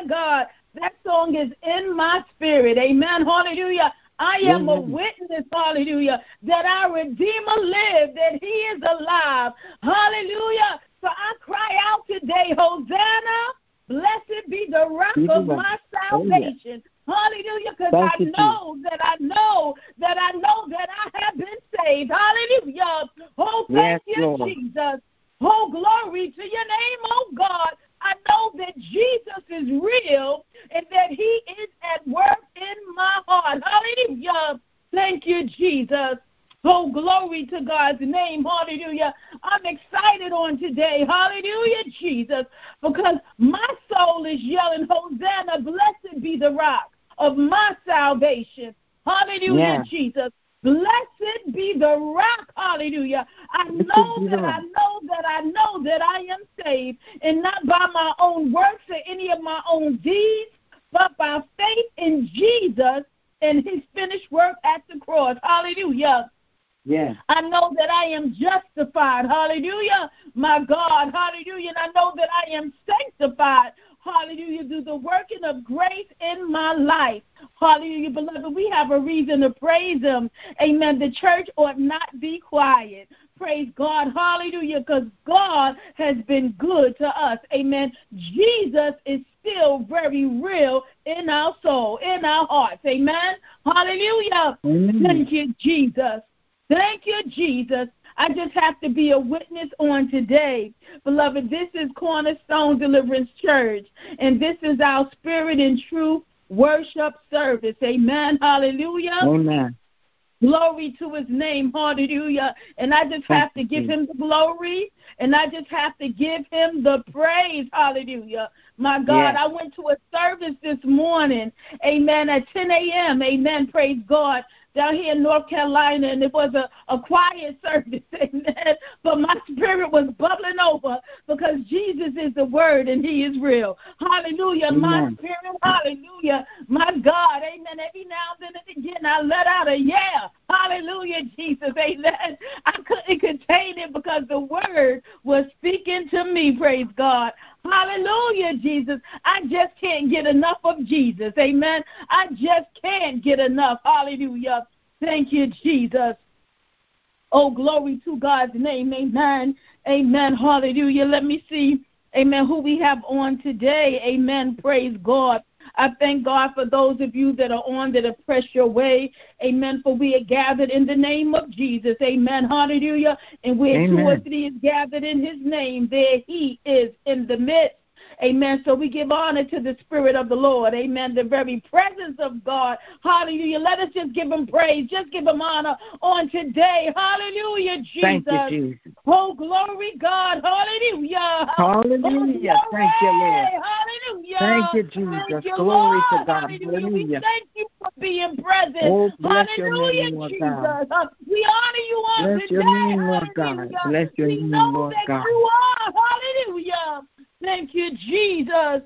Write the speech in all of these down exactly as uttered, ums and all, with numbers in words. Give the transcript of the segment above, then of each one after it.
God. That song is in my spirit. Amen. Hallelujah. I am a witness, hallelujah, that our Redeemer lived, that he is alive. Hallelujah. So I cry out today, Hosanna, blessed be the rock of my salvation. Hallelujah, because I know that I know that I know that I have been saved. Hallelujah. Oh, thank yes, you, Lord. Jesus. Oh, glory to your name, oh God. I know that Jesus is real and that he is at work in my heart. Hallelujah. Thank you, Jesus. Oh, glory to God's name. Hallelujah. I'm excited on today. Hallelujah, Jesus, because my soul is yelling, Hosanna, blessed be the rock of my salvation. Hallelujah, yeah. Jesus. Blessed be the rock. Hallelujah. I know that I know that I know that I am saved, and not by my own works or any of my own deeds, but by faith in Jesus and his finished work at the cross. Hallelujah. Yeah. I know that I am justified. Hallelujah. My God. Hallelujah. And I know that I am sanctified. Hallelujah, through the working of grace in my life. Hallelujah, beloved, we have a reason to praise him. Amen. The church ought not be quiet. Praise God. Hallelujah, because God has been good to us. Amen. Jesus is still very real in our soul, in our hearts. Amen. Hallelujah. Amen. Thank you, Jesus. Thank you, Jesus. I just have to be a witness on today. Beloved, this is Cornerstone Deliverance Church, and this is our Spirit and Truth worship service. Amen. Hallelujah. Amen. Glory to his name. Hallelujah. And I just have to give him the glory, and I just have to give him the praise. Hallelujah. My God, yes. I went to a service this morning, amen, at ten a.m., amen, praise God, down here in North Carolina, and it was a, a quiet service, amen, but my spirit was bubbling over because Jesus is the word and he is real. Hallelujah, amen. My spirit, hallelujah, my God, amen. Every now and then and again I let out a yeah, hallelujah, Jesus, amen. I couldn't contain it because the word was speaking to me, praise God. Hallelujah, Jesus. I just can't get enough of Jesus. Amen. I just can't get enough. Hallelujah. Thank you, Jesus. Oh, glory to God's name. Amen. Amen. Hallelujah. Let me see, amen, who we have on today. Amen. Praise God. I thank God for those of you that are on that have pressed your way. Amen. For we are gathered in the name of Jesus. Amen. Hallelujah. And where Amen. two or three is gathered in his name, there he is in the midst. Amen. So we give honor to the Spirit of the Lord. Amen. The very presence of God. Hallelujah. Let us just give him praise. Just give him honor on today. Hallelujah, Jesus. Thank you, Jesus. Oh, glory, God. Hallelujah. Hallelujah. Oh, thank you, Lord. Hallelujah. Thank you, Jesus. Thank you, Glory Lord. to God. Hallelujah. Hallelujah. We thank you for being present. Oh, bless Hallelujah, your name, Lord Jesus. God. Uh, We honor you on Bless today. your name, Lord God. Hallelujah. Bless your We name, know Lord that God. you are. Hallelujah. Thank you, Jesus.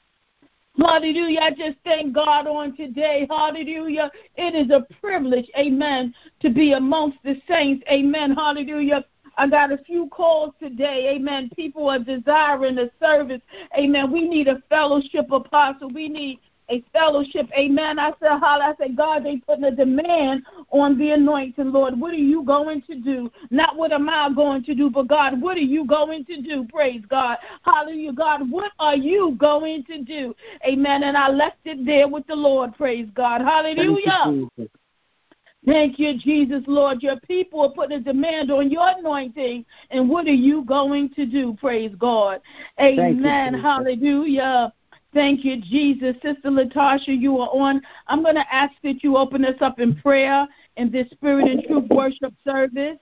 Hallelujah. I just thank God on today. Hallelujah. It is a privilege, amen, to be amongst the saints. Amen. Hallelujah. I got a few calls today. Amen. People are desiring a service. Amen. We need a fellowship, apostle. We need a fellowship. Amen. I said, holla. I said, God, they putting a demand on the anointing, Lord. What are you going to do? Not what am I going to do, but God, what are you going to do? Praise God. Hallelujah. God, what are you going to do? Amen. And I left it there with the Lord. Praise God. Hallelujah. Thank you, Jesus. Thank you, Jesus, Lord. Your people are putting a demand on your anointing. And what are you going to do? Praise God. Amen. You, Hallelujah. Thank you, Jesus. Sister Latasha, you are on. I'm going to ask that you open us up in prayer in this Spirit and Truth worship service.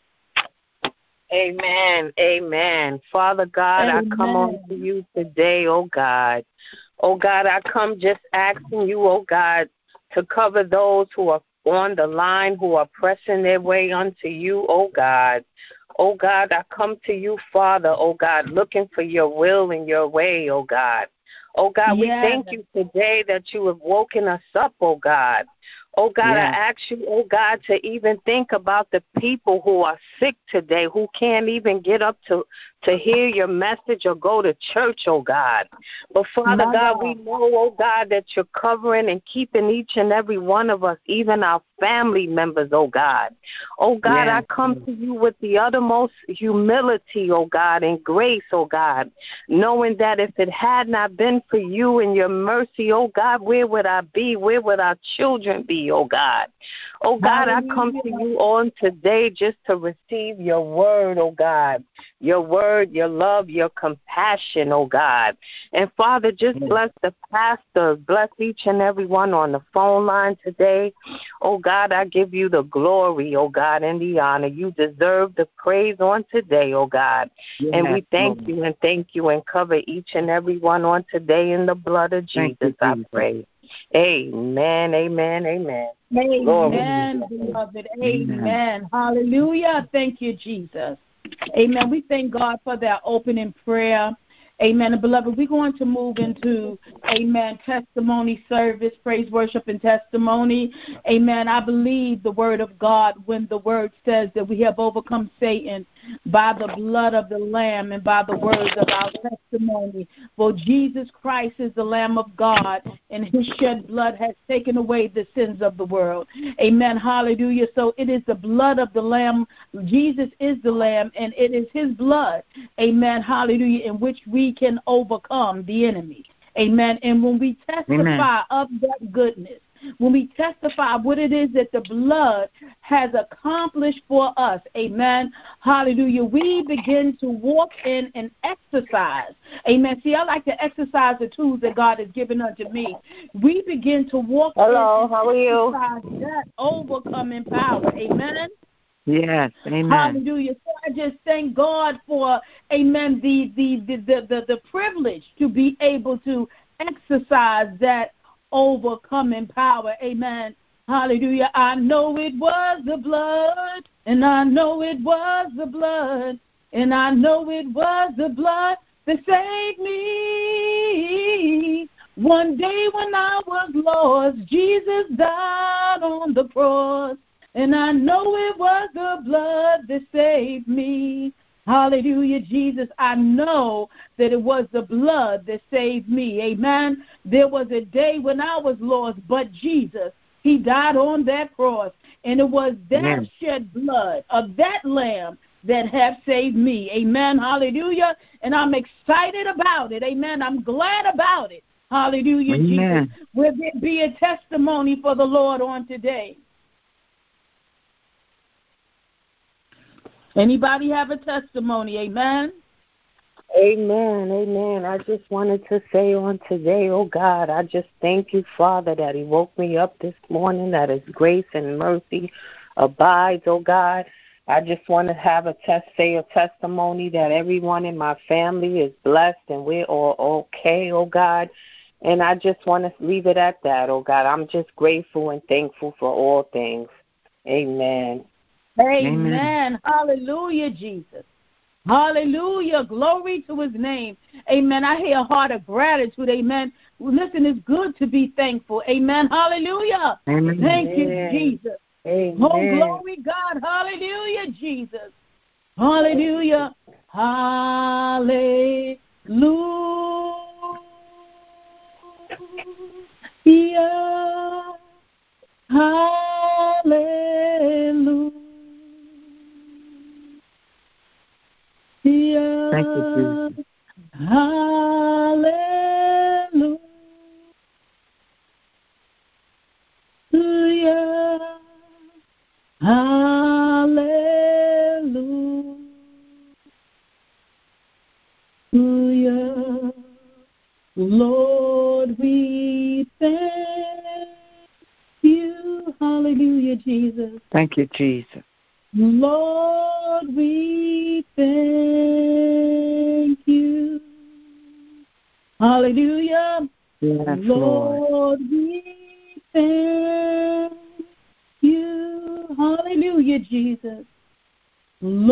Amen. Amen. Father God, Amen. I come on to you today, oh God. Oh God, I come just asking you, oh God, to cover those who are on the line, who are pressing their way unto you, oh God. Oh God, I come to you, Father, oh God, looking for your will and your way, oh God. Oh, God, we yes. thank you today that you have woken us up, oh, God. Oh, God, Yes. I ask you, oh, God, to even think about the people who are sick today, who can't even get up to, to hear your message or go to church, oh, God. But, Father My God, God. we know, oh, God, that you're covering and keeping each and every one of us, even our family members, oh, God. Oh, God, Yes. I come to you with the uttermost humility, oh, God, and grace, oh, God, knowing that if it had not been for you and your mercy, oh, God, where would I be? Where would our children be, oh, God? Oh, God, I come to you on today just to receive your word, oh, God, your word, your love, your compassion, oh, God. And, Father, just bless the pastors, bless each and every one on the phone line today. Oh, God, I give you the glory, oh, God, and the honor. You deserve the praise on today, oh, God. Yes, And we thank Lord. you and thank you and cover each and every one on today in the blood of Thank Jesus, you, I Jesus. pray. Amen, amen, amen. Amen, Glory. beloved. Amen. Amen. Hallelujah. Thank you, Jesus. Amen. We thank God for that opening prayer. Amen. And beloved, we're going to move into, amen, testimony service, praise, worship, and testimony. Amen. I believe the word of God when the word says that we have overcome Satan by the blood of the Lamb and by the words of our testimony. For Jesus Christ is the Lamb of God, and his shed blood has taken away the sins of the world. Amen. Hallelujah. So it is the blood of the Lamb. Jesus is the Lamb, and it is his blood. Amen. Hallelujah. In which we can overcome the enemy. Amen. And when we testify Amen. of that goodness, when we testify what it is that the blood has accomplished for us, amen, hallelujah, we begin to walk in and exercise. Amen. See, I like to exercise the tools that God has given unto me. We begin to walk Hello, in and how are you? exercise that overcoming power. Amen. Yes. Amen. Hallelujah. So I just thank God for, amen, the, the, the, the, the, the privilege to be able to exercise that overcoming power. Amen. Hallelujah. I know it was the blood, and I know it was the blood, and I know it was the blood that saved me. One day when I was lost, Jesus died on the cross. And I know it was the blood that saved me. Hallelujah, Jesus. I know that it was the blood that saved me. Amen. There was a day when I was lost, but Jesus, he died on that cross. And it was that Amen. shed blood of that lamb that have saved me. Amen. Hallelujah. And I'm excited about it. Amen. I'm glad about it. Hallelujah, Amen. Jesus. Will there be a testimony for the Lord on today? Anybody have a testimony? Amen. Amen, amen. I just wanted to say on today, oh God, I just thank you, Father, that he woke me up this morning, that his grace and mercy abides, oh God. I just want to have a test, say a testimony that everyone in my family is blessed and we're all okay, oh God. And I just want to leave it at that, oh God. I'm just grateful and thankful for all things. Amen. Amen. Amen. Hallelujah, Jesus. Hallelujah. Glory to his name. Amen. I hear a heart of gratitude. Amen. Listen, it's good to be thankful. Amen. Hallelujah. Amen. Thank Amen. you, Jesus. Amen. Oh, glory, God. Hallelujah, Jesus. Hallelujah. Hallelujah. Hallelujah. Thank you, Jesus. Hallelujah. Hallelujah. Lord, we thank you. Hallelujah, Jesus. Thank you, Jesus. Lord, we thank you. Hallelujah. Yes, Lord. Lord, we thank you. Hallelujah, Jesus.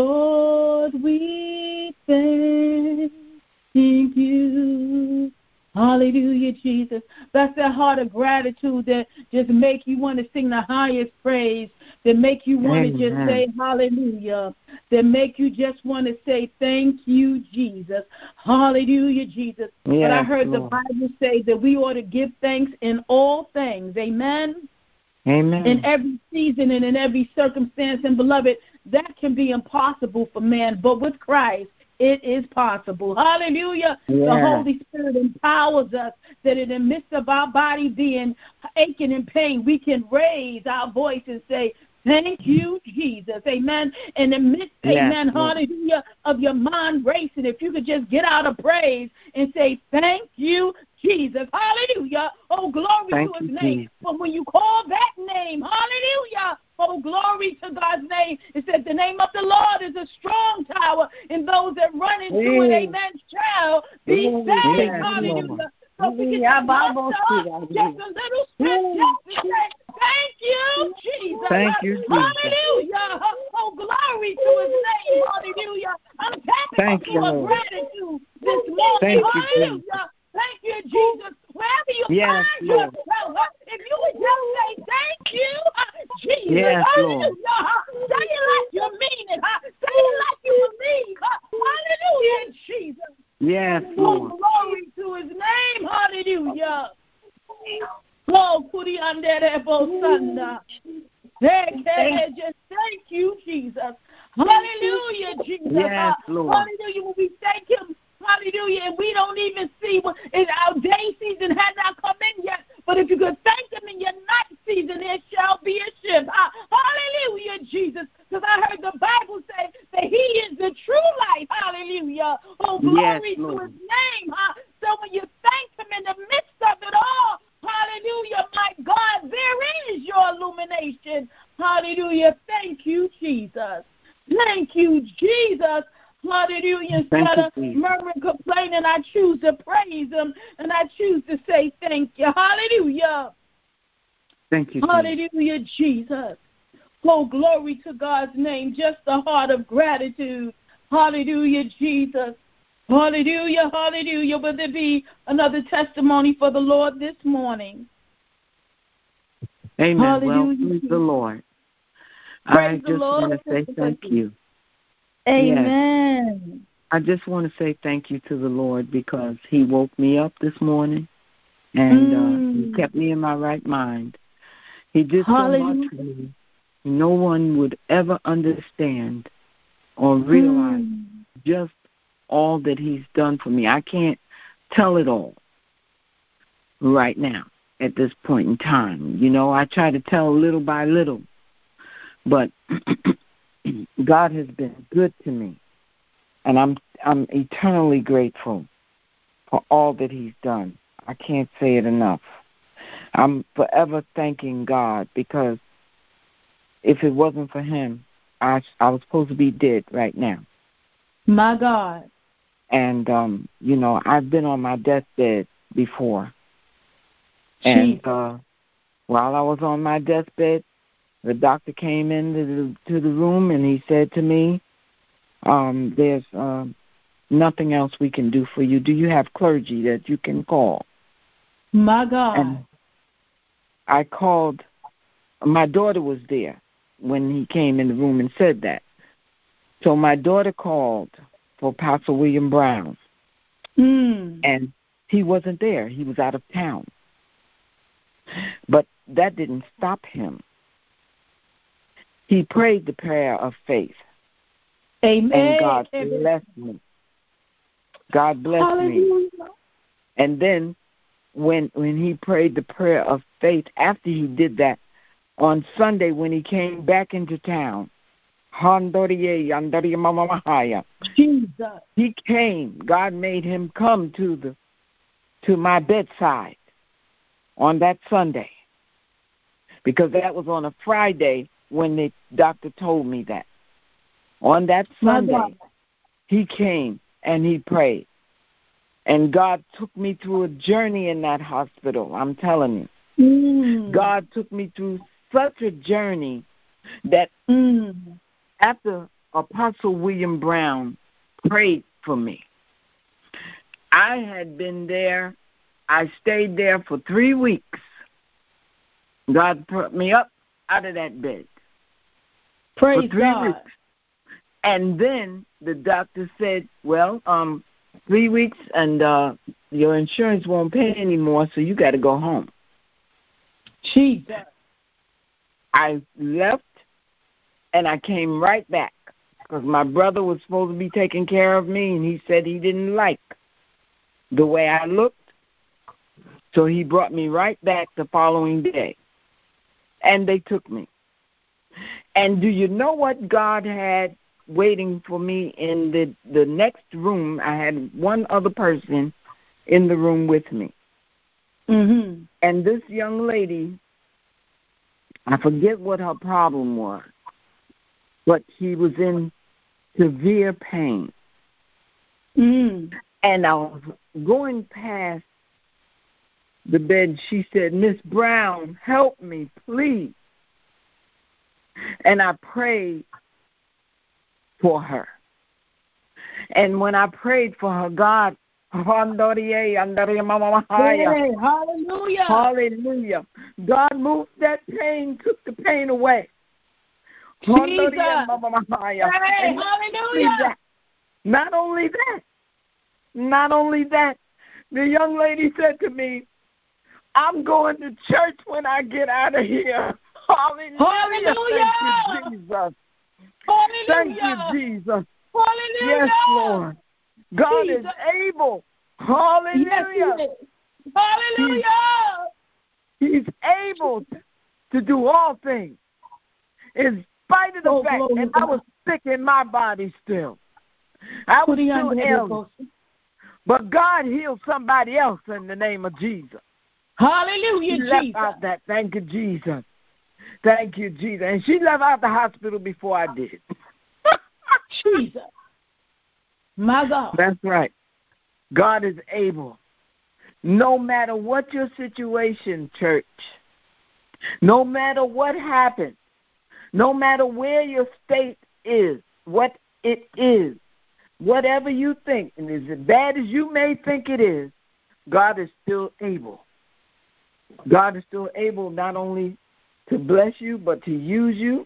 Lord, we thank you. Hallelujah, Jesus. That's that heart of gratitude that just make you want to sing the highest praise, that make you want to just say hallelujah, that make you just want to say thank you, Jesus. Hallelujah, Jesus. Yes, but I heard Lord. The Bible say that we ought to give thanks in all things. Amen? Amen. In every season and in every circumstance. And, beloved, that can be impossible for man, but with Christ, it is possible. Hallelujah. Yeah. The Holy Spirit empowers us that in the midst of our body being aching in pain, we can raise our voice and say, thank you, Jesus. Amen. In the midst, yes, amen, Lord. Hallelujah, of your mind racing, if you could just get out of praise and say, thank you, Jesus. Hallelujah. Oh, glory thank to his you, name. Jesus. But when you call that name, hallelujah, oh, glory to God's name. It says the name of the Lord is a strong tower, and those that run into mm. it, amen, shall be mm. saved. Yes, hallelujah. Lord. So we can just, up, just a little scripture and say, thank you, Jesus. Thank you, Jesus. Hallelujah. Oh, glory to his name. Hallelujah. I'm tapping into a gratitude this morning. Thank hallelujah. You, Thank you, Jesus. Wherever you yes, find yourself, if you would just say thank you, Jesus. Yes, hallelujah. Lord. Say it like you mean it. Say it like you believe. Hallelujah, Jesus. Yes, Lord. Glory to his name. Hallelujah. Oh, Kuri Anderebo Sanda. Just thank you, Jesus. Hallelujah, Jesus. Yes, Lord. Hallelujah. When we thank him, hallelujah, and we don't even see what in our day season had not come in yet. But if you could thank him in your night season, it shall be a shift. Hallelujah, Jesus. Because I heard the Bible say that he is the true life. Hallelujah. Oh, glory yes, to his name. So when you thank him in the midst of it all, hallelujah, my God, there is your illumination. Hallelujah. Thank you, Jesus. Thank you, Jesus. Hallelujah. Instead of murmuring, complaining, I choose to praise him, and I choose to say thank you. Hallelujah. Thank you. Hallelujah, Jesus. Oh, glory to God's name. Just a heart of gratitude. Hallelujah, Jesus. Hallelujah, hallelujah. Will there be another testimony for the Lord this morning? Amen. Hallelujah. Well, praise the Lord. Praise I just Lord. want to say thank you. Amen. Yes. I just want to say thank you to the Lord because he woke me up this morning and mm. uh, he kept me in my right mind. He did Hallelujah. So much for me. No one would ever understand or realize mm. just all that he's done for me. I can't tell it all right now at this point in time. You know, I try to tell little by little, but God has been good to me, and I'm I'm eternally grateful for all that he's done. I can't say it enough. I'm forever thanking God because if it wasn't for him, I I was supposed to be dead right now. My God. And, um, you know, I've been on my deathbed before. And uh, while I was on my deathbed, the doctor came into the, to the room and he said to me, um, there's uh, nothing else we can do for you. Do you have clergy that you can call? My God. And I called. My daughter was there when he came in the room and said that. So my daughter called for Pastor William Brown, mm. and he wasn't there. He was out of town. But that didn't stop him. He prayed the prayer of faith. Amen. And God Amen. blessed me. God blessed Hallelujah. me. And then when when he prayed the prayer of faith, after he did that, on Sunday when he came back into town, Jesus. He came. God made him come to the to my bedside on that Sunday, because that was on a Friday when the doctor told me that. On that Sunday, he came and he prayed. And God took me through a journey in that hospital, I'm telling you. Mm. God took me through such a journey that mm. after Apostle William Brown prayed for me, I had been there I stayed there for three weeks. God put me up out of that bed. Praise for three God. weeks. And then the doctor said, well, um, three weeks and uh, your insurance won't pay anymore, so you got to go home. Jesus. I left, and I came right back because my brother was supposed to be taking care of me, and he said he didn't like the way I looked, so he brought me right back the following day, and they took me. And do you know what God had waiting for me in the, the next room? I had one other person in the room with me. Mm-hmm. And this young lady, I forget what her problem was, but she was in severe pain. Mm. And I was going past the bed. She said, Miss Brown, help me, please. And I prayed for her. And when I prayed for her, God, Hey, hallelujah. hallelujah. God moved that pain, took the pain away. Jesus. Hey, And hallelujah. that, not only that, not only that, the young lady said to me, I'm going to church when I get out of here. Hallelujah. Hallelujah. Thank you, Jesus. Hallelujah. Thank you, Jesus. Hallelujah. Yes, Lord. God Jesus. is able. Hallelujah. Yes, he is. Hallelujah. He's, he's able to do all things. In spite of the Oh, fact that I was sick in my body still. I was still ill. But God healed somebody else in the name of Jesus. Hallelujah, she Jesus. left out that. Thank you, Jesus. Thank you, Jesus. And she left out the hospital before I did. Jesus. My God. That's right. God is able. No matter what your situation, church, no matter what happens, no matter where your state is, what it is, whatever you think, and as bad as you may think it is, God is still able. God is still able not only to bless you, but to use you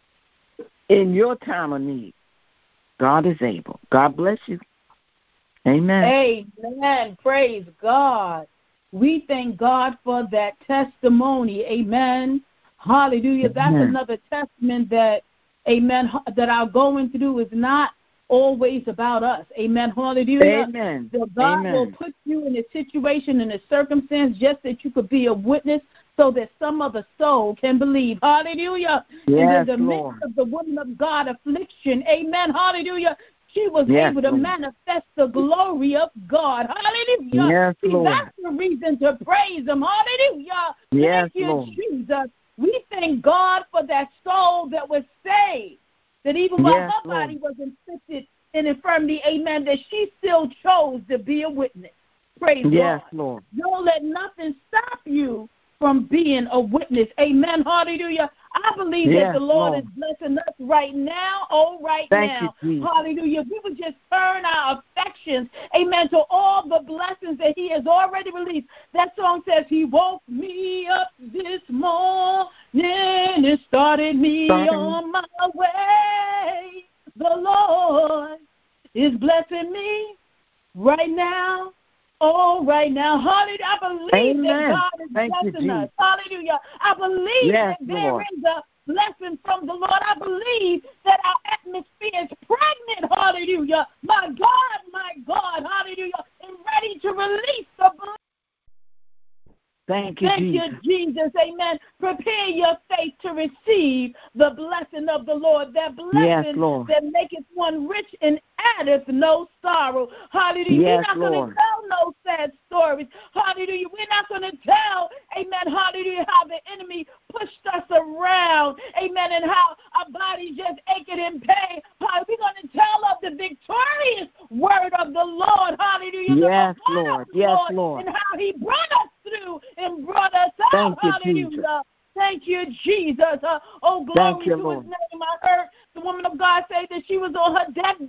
in your time of need. God is able. God bless you. Amen. Amen. Praise God. We thank God for that testimony. Amen. Hallelujah. That's Amen. another testament that, amen, that our going through is not always about us. Amen. Hallelujah. Amen. That God Amen. will put you in a situation, in a circumstance, just that you could be a witness so that some other soul can believe. Hallelujah. Yes, and in the Lord. midst of the woman of God affliction, amen, hallelujah, she was yes, able to Lord. manifest the glory of God. Hallelujah. Yes, See, Lord. that's the reason to praise him. Hallelujah. Yes, Thank you, Lord. Jesus. We thank God for that soul that was saved, that even while Yes, her body Lord. was inflicted in infirmity, amen, that she still chose to be a witness. Praise yes, God. Lord. Don't let nothing stop you from being a witness. Amen. Hallelujah. I believe yes, that the Lord, Lord. is blessing us right now. Oh, right Thank now. you, Jesus. Hallelujah. We would just turn our affections, amen, to all the blessings that he has already released. That song says, he woke me up this morning and started me Starting. on my way. The Lord is blessing me right now. Oh, right now. Hallelujah. I believe Amen. that God is Thank you, blessing us. Jesus. Hallelujah. I believe Yes, that there Lord. is a blessing from the Lord. I believe that our atmosphere is pregnant. Hallelujah. My God, my God. Hallelujah. And ready to release the blessing. Thank you, Thank Jesus. you, Jesus. Amen. Prepare your faith to receive the blessing of the Lord. That blessing Yes, Lord. that maketh one rich and addeth no sorrow. Hallelujah. Yes, We're not going Lord. to tell no sad stories. Hallelujah. We're not going to tell, amen, hallelujah, how the enemy pushed us around. Amen. And how our bodies just aching in pain. Hallelujah. We're going to tell of the victorious word of the Lord. Hallelujah. Yes, the word Lord. of the Yes, Lord, Lord. and how he brought us through and brought us out. Thank you, Hallelujah. Jesus. Thank you, Jesus. Uh, oh, glory Thank you, to Lord. his name. I heard the woman of God say that she was on her deathbed.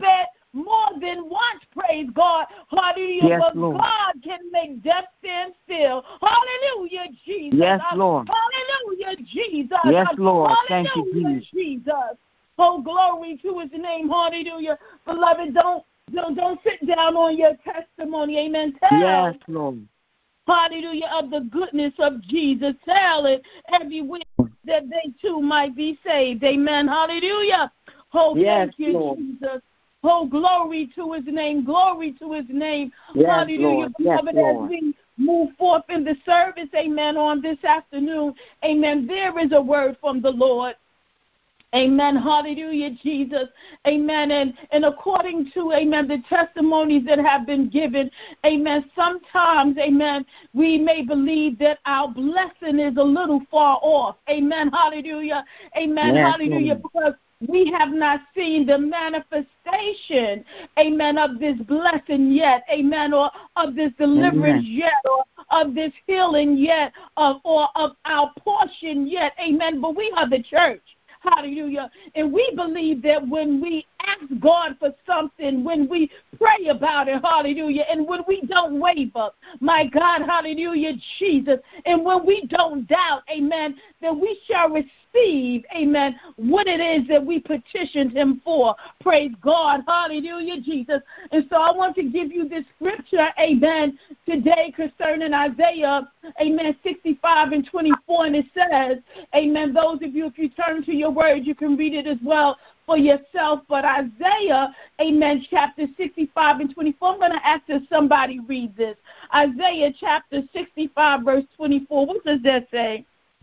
more than once, praise God. Hallelujah. Yes, but Lord. God can make death stand still. Hallelujah, Jesus. Yes, Lord. Hallelujah, Jesus. Yes, Lord. Hallelujah, Thank you, Jesus. Jesus. Oh, glory to his name. Hallelujah. Beloved, don't, don't, don't sit down on your testimony. Amen. Tell. Yes, Lord. Hallelujah, of the goodness of Jesus. Tell it everywhere that they too might be saved. Amen. Hallelujah. Oh, Yes, thank you, Lord. Jesus. Oh, glory to his name. Glory to his name. Yes, Hallelujah. Lord. Yes, Beloved, Lord. as we move forth in the service, amen, on this afternoon, amen, there is a word from the Lord. Amen. Hallelujah, Jesus. Amen. And, and according to, amen, the testimonies that have been given, amen, sometimes, amen, we may believe that our blessing is a little far off. Amen. Hallelujah. Amen. Yes, Hallelujah. Lord. Because we have not seen the manifestation, amen, of this blessing yet, amen, or of this deliverance Amen. yet, or of this healing yet, of, or of our portion yet, amen. But we are the church. Hallelujah. And we believe that when we ask God for something, when we pray about it, hallelujah, and when we don't waver, my God, hallelujah, Jesus, and when we don't doubt, amen, then we shall receive, amen, what it is that we petitioned him for. Praise God, hallelujah, Jesus. And so I want to give you this scripture, amen, today concerning Isaiah, amen, sixty-five and twenty-four, and it says, amen, those of you, if you turn to your word, you can read it as well for yourself. But Isaiah, amen, chapter sixty-five and twenty-four, I'm going to ask if somebody read this. Isaiah chapter sixty-five, verse twenty-four, what does that say?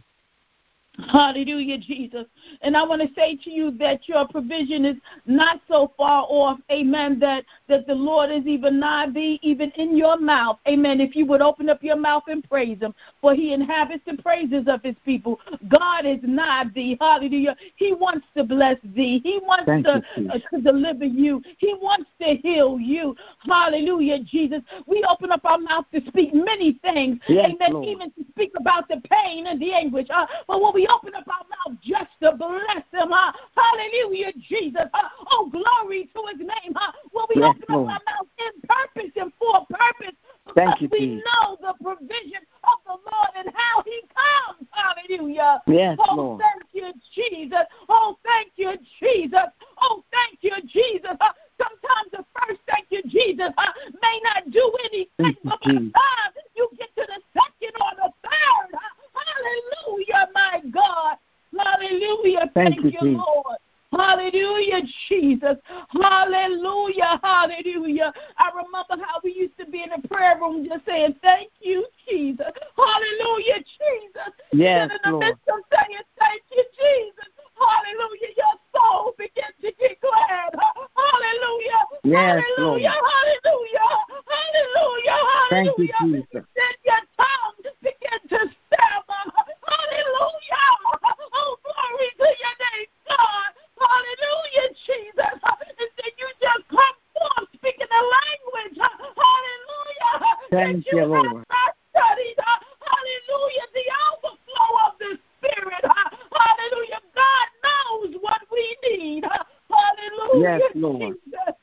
Hallelujah, Jesus. And I want to say to you that your provision is not so far off, amen, that, that the Lord is even nigh thee, even in your mouth, amen, if you would open up your mouth and praise him, for he inhabits the praises of his people. God is nigh thee, hallelujah. He wants to bless thee. He wants to, you, uh, to deliver you. He wants to heal you. Hallelujah, Jesus. We open up our mouth to speak many things, yes, amen, Lord. even to speak about the pain and the anguish. Uh, but when we open up our mouth just to bless him, uh, hallelujah, Jesus. Uh, oh, glory to his name. Uh, when we Yes, open Lord. up our mouth in purpose and for purpose, Thank you, we Jesus. know the provision of the Lord and how he comes. Hallelujah. Yes, oh, Lord. thank you, Jesus. Oh, thank you, Jesus. Oh, thank you, Jesus. Uh, sometimes the first thank you, Jesus, uh, may not do anything, Thank you, but by the Jesus. time you get to the second or the third, uh, hallelujah, my God. Hallelujah. Thank Thank, you, you, Jesus. Lord. Hallelujah, Jesus. Hallelujah, hallelujah. I remember how we used to be in the prayer room just saying, thank you, Jesus. Hallelujah, Jesus. Yes, and in the Lord. midst of saying, thank you, Jesus. Hallelujah, your soul began to get glad. Hallelujah. Yes, hallelujah, Lord. hallelujah. Hallelujah, Thank you, hallelujah. Jesus. Then your tongue began to stammer. Hallelujah. Oh, glory to your name, God. Hallelujah, Jesus. And then you just come forth speaking the language. Hallelujah. Thank that you, you, have Lord. not studied. Hallelujah. The overflow of the Spirit. Hallelujah. God knows what we need. Hallelujah, Yes, Lord. Jesus.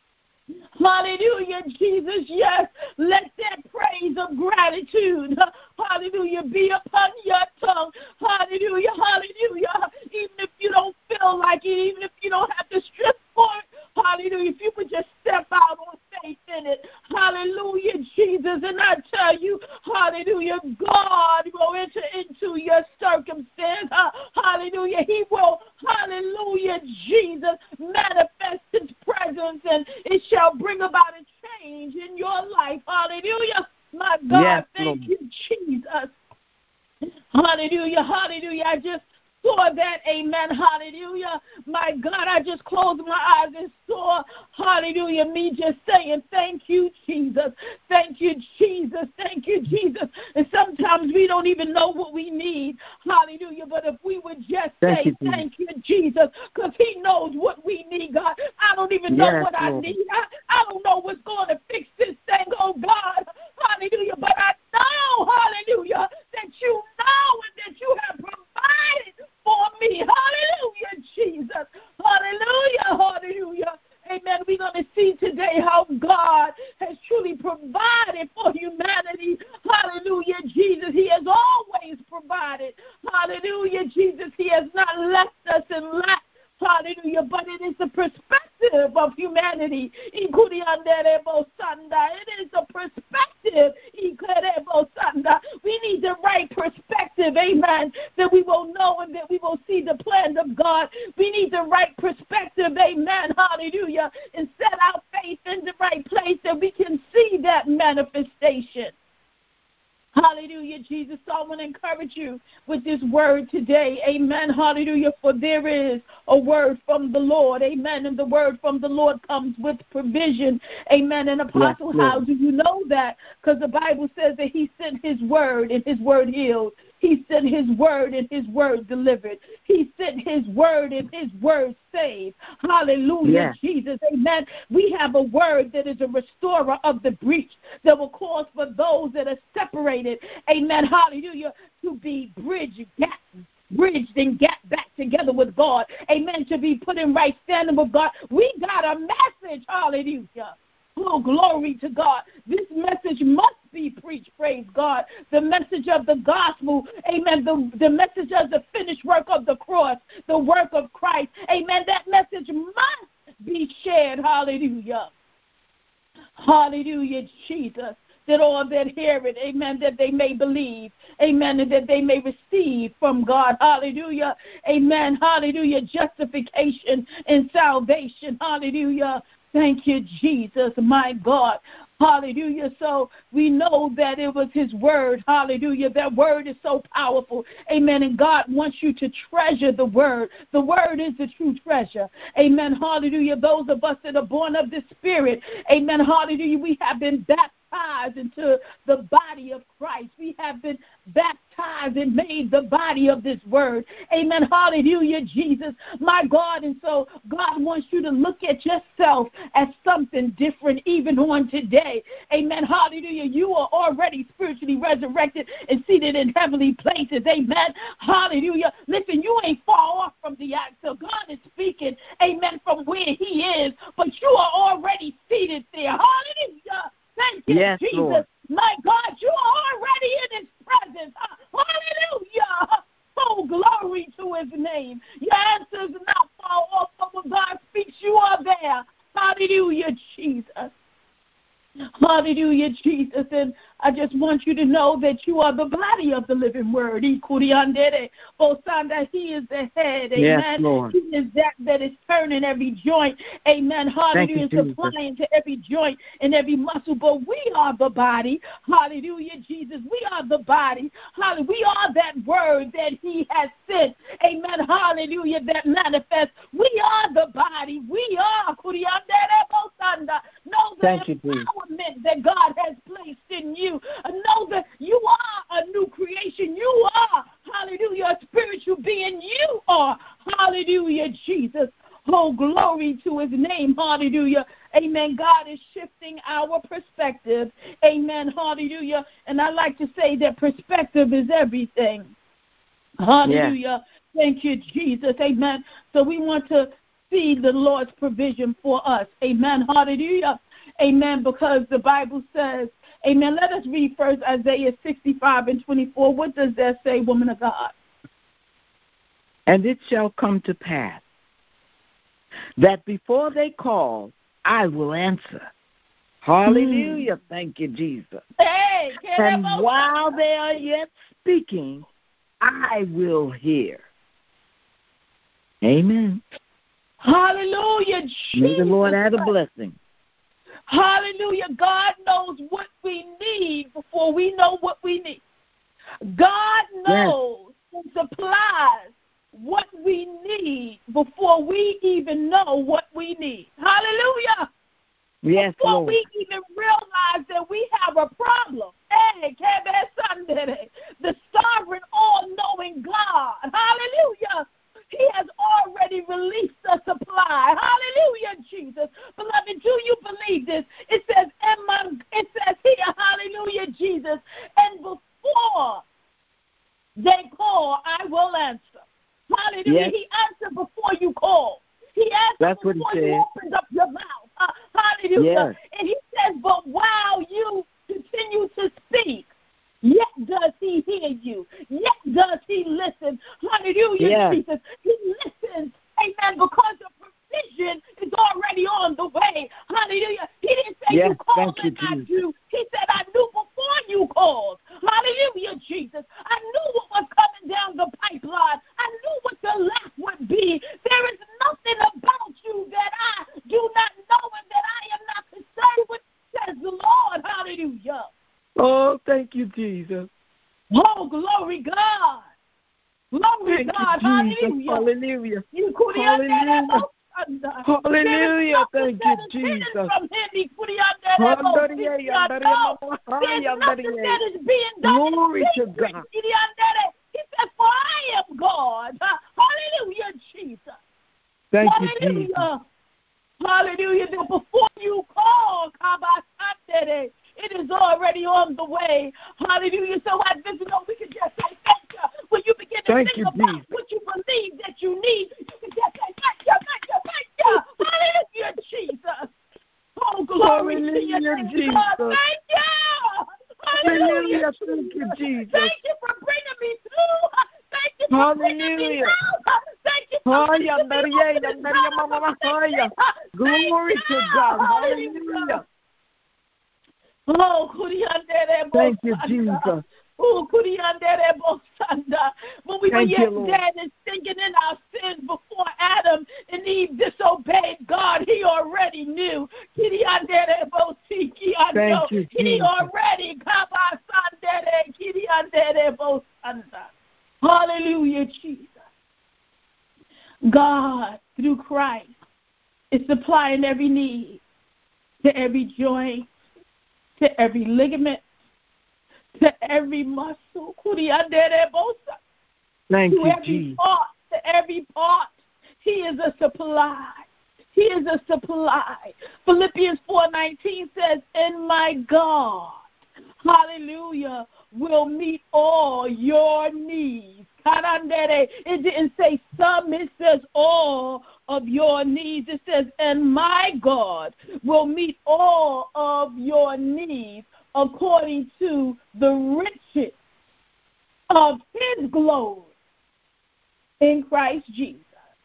Hallelujah, Jesus, yes. Let that praise of gratitude, hallelujah, be upon your tongue. Hallelujah, hallelujah. Even if you don't feel like it, even if you don't have the strength for it, hallelujah, if you would just step out on faith in it. Hallelujah, Jesus. And I tell you, hallelujah, God will enter into your circumstance. Hallelujah. He will, hallelujah, Jesus, manifest his presence, and it shall bring about a change in your life. Hallelujah. My God, Yes, thank Lord. you, Jesus. Hallelujah, hallelujah. I just saw that, amen, hallelujah. My God, I just closed my eyes and saw, hallelujah, me just saying, thank you, Jesus. Thank you, Jesus. Thank you, Jesus. And sometimes we don't even know what we need, hallelujah, but if we would just Thank say, you, Jesus. thank you, Jesus, because he knows what we need, God. I don't even know Yes, what I Lord. need. I, I don't know what's going to fix this thing, oh God, hallelujah, but I know, hallelujah, that you know and that you have provided for me. Hallelujah, Jesus. Hallelujah, hallelujah. Amen. We're going to see Jesus, he has always provided. Hallelujah, Jesus, he has not left us in lack. Hallelujah, but it is the perspective of humanity. It is a perspective. We need the right perspective, amen, that we will know and that we will see the plan of God. We need the right perspective, amen, hallelujah, and set our faith in the right place that we can see that manifestation. Hallelujah, Jesus. So I want to encourage you with this word today. Amen. Hallelujah. For there is a word from the Lord. Amen. And the word from the Lord comes with provision. Amen. And Apostle, yes, how do you know that? Because the Bible says that he sent his word and his word healed. He sent his word and his word delivered. He sent his word and his word saved. Hallelujah, yes. Jesus. Amen. We have a word that is a restorer of the breach that will cause for those that are separated, amen, hallelujah, to be bridged, gap, bridged and get back together with God. Amen. To be put in right standing with God. We got a message. Hallelujah. Oh, glory to God. This message must be preached, praise God. The message of the gospel, amen, the, the message of the finished work of the cross, the work of Christ, amen, that message must be shared, hallelujah. Hallelujah, Jesus. That all that hear it, amen, that they may believe, amen, and that they may receive from God, hallelujah, amen, hallelujah, justification and salvation, hallelujah. Thank you, Jesus, my God. Hallelujah. So we know that it was his word. Hallelujah. That word is so powerful. Amen. And God wants you to treasure the word. The word is the true treasure. Amen. Hallelujah. Those of us that are born of the Spirit. Amen. Hallelujah. We have been baptized into the body of Christ. We have been baptized and made the body of this word. Amen. Hallelujah, Jesus, my God. And so God wants you to look at yourself as something different even on today. Amen. Hallelujah. You are already spiritually resurrected and seated in heavenly places. Amen. Hallelujah. Listen, you ain't far off from the act. So God is speaking, amen, from where he is, but you are already seated there. Hallelujah. Thank you, yes, Jesus. Lord. My God, you are already in his presence. Hallelujah. Oh, glory to his name. Your answer is not far off, but when God speaks, you are there. Hallelujah, Jesus. Hallelujah, Jesus. And I just want you to know that you are the body of the living word. He is the head. Amen. Yes, Lord. He is that that is turning every joint. Amen. Hallelujah. You, supplying to every joint and every muscle. But we are the body. Hallelujah, Jesus. We are the body. Hallelujah. We are that word that he has sent. Amen. Hallelujah. That manifests. We are the body. We are. Know the Thank you, empowerment that God has placed in you. Know that you are a new creation. You are, hallelujah, a spiritual being. You are, hallelujah, Jesus. Oh, glory to his name. Hallelujah. Amen. God is shifting our perspective. Amen. Hallelujah. And I like to say that perspective is everything. Hallelujah. Yeah. Thank you, Jesus. Amen. So we want to see the Lord's provision for us. Amen. Hallelujah. Amen. Because the Bible says, amen. Let us read first Isaiah sixty-five and twenty-four. What does that say, woman of God? And it shall come to pass that before they call, I will answer. Hallelujah. Mm. Thank you, Jesus. Hey, and while they are yet speaking, I will hear. Amen. Hallelujah, Jesus. May the Lord add a blessing. Hallelujah. God knows what we need before we know what we need. God knows yes. and supplies what we need before we even know what we need. Hallelujah. Yes, before Lord. we even realize that we have a problem. Hey, the sovereign, all-knowing God. Hallelujah. He has already released the supply. Hallelujah, Jesus. Beloved, do you believe this? It says, it says here, hallelujah, Jesus. And before they call, I will answer. Hallelujah. Yes. He answered before you call. He answered That's before what he you said. opened up your mouth. Uh, hallelujah. Yes. And he says, but while you continue to speak, yet does he hear you. Yet does he listen. Hallelujah, yes. Jesus. He listens. Amen. Because the provision is already on the way. Hallelujah. He didn't say yes, you called you, and I do. He said, I knew before you called. Hallelujah, Jesus. I knew what was coming down the pipeline. I knew what the lack would be. There is nothing about you that I do not know and that I am not concerned with, says the Lord. Hallelujah. Oh, thank you, Jesus. Oh, glory God. Glory thank God. You, Hallelujah. Hallelujah. Hallelujah. Hallelujah. Thank you, Jesus. From him, There's nothing that is being done. Glory to God. He said, for I am God. Hallelujah, Jesus. Thank Hallelujah. you, Jesus. Hallelujah. That before you call, it is already on the way. Hallelujah. So I just know we can just say thank you. When you begin to thank think you, about Jesus. what you believe that you need, you can just say thank you, thank you, thank you. Hallelujah, Jesus. Oh, glory Hallelujah, to your name, Jesus. God. Thank you. Hallelujah. Hallelujah. Thank you, Jesus. Thank you for bringing me through. Thank you for Hallelujah. bringing me out. Thank you for bringing me out. Glory to God. Hallelujah. Oh, thank you, Jesus. Oh, when we were yet dead and stinking in our sins before Adam and Eve disobeyed God, he already knew. Thank you, he already. Hallelujah, Jesus. God, through Christ, is supplying every need, to every joint, to every ligament, to every muscle, Thank to you, every Jesus. part, to every part. He is a supply. He is a supply. Philippians four nineteen says, and my God, hallelujah, will meet all your needs. It didn't say some, it says all of your needs. It says, and my God will meet all of your needs according to the riches of his glory in Christ Jesus.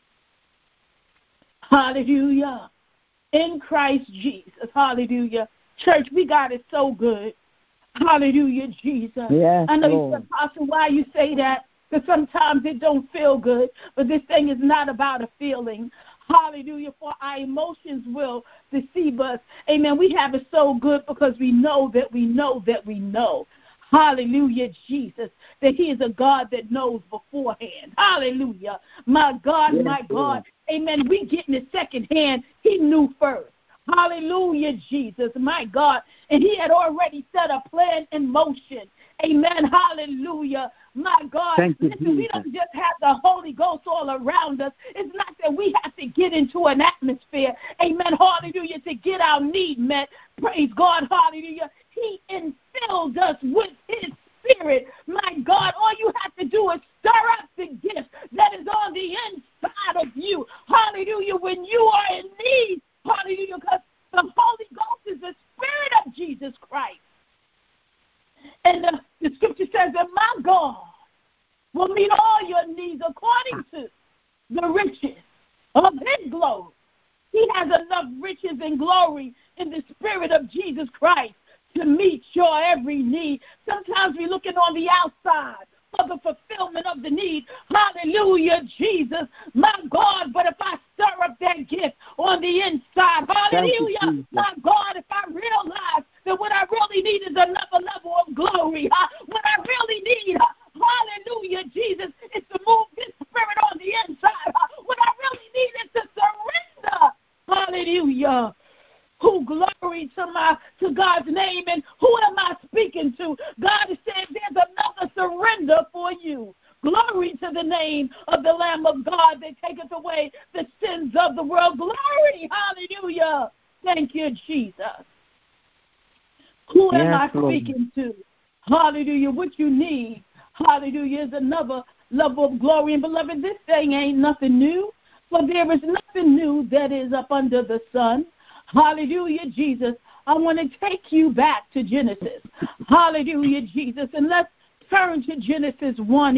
Hallelujah. In Christ Jesus. Hallelujah. Church, we got it so good. Hallelujah, Jesus. Yes, I know Lord. you said, Apostle, why you say that? Because sometimes it don't feel good, but this thing is not about a feeling. Hallelujah, for our emotions will deceive us. Amen. We have it so good because we know that we know that we know. Hallelujah, Jesus, that he is a God that knows beforehand. Hallelujah. My God, yes, my God. Lord. Amen. We getting it secondhand. He knew first. Hallelujah, Jesus, my God. And he had already set a plan in motion. Amen. Hallelujah. My God. Thank you, Listen, we don't just have the Holy Ghost all around us. It's not that we have to get into an atmosphere. Amen. Hallelujah. To get our need met. Praise God. Hallelujah. He infilled us with his spirit. My God, all you have to do is stir up the gift that is on the inside of you. Hallelujah. When you are in need. Hallelujah. Because the Holy Ghost is the spirit of Jesus Christ. And the, the scripture says that my God will meet all your needs according to the riches of his glory. He has enough riches and glory in the spirit of Jesus Christ to meet your every need. Sometimes we're looking on the outside for the fulfillment of the need. Hallelujah, Jesus, my God. But if I stir up that gift on the inside, hallelujah, you, my God, if I realize that what I really need is another level of glory, huh? What I really need, huh? Hallelujah, Jesus, is to move his spirit on the inside. Huh? What I really need is to surrender. Hallelujah. Who glory to my to God's name, and who am I speaking to? God is saying there's another surrender for you. Glory to the name of the Lamb of God that taketh away the sins of the world. Glory, hallelujah. Thank you, Jesus. Who yes, am I Lord. speaking to? Hallelujah. What you need, hallelujah, is another level of glory. And beloved, this thing ain't nothing new, for there is nothing new that is up under the sun. Hallelujah, Jesus. I want to take you back to Genesis. Hallelujah, Jesus. And let's turn to Genesis one.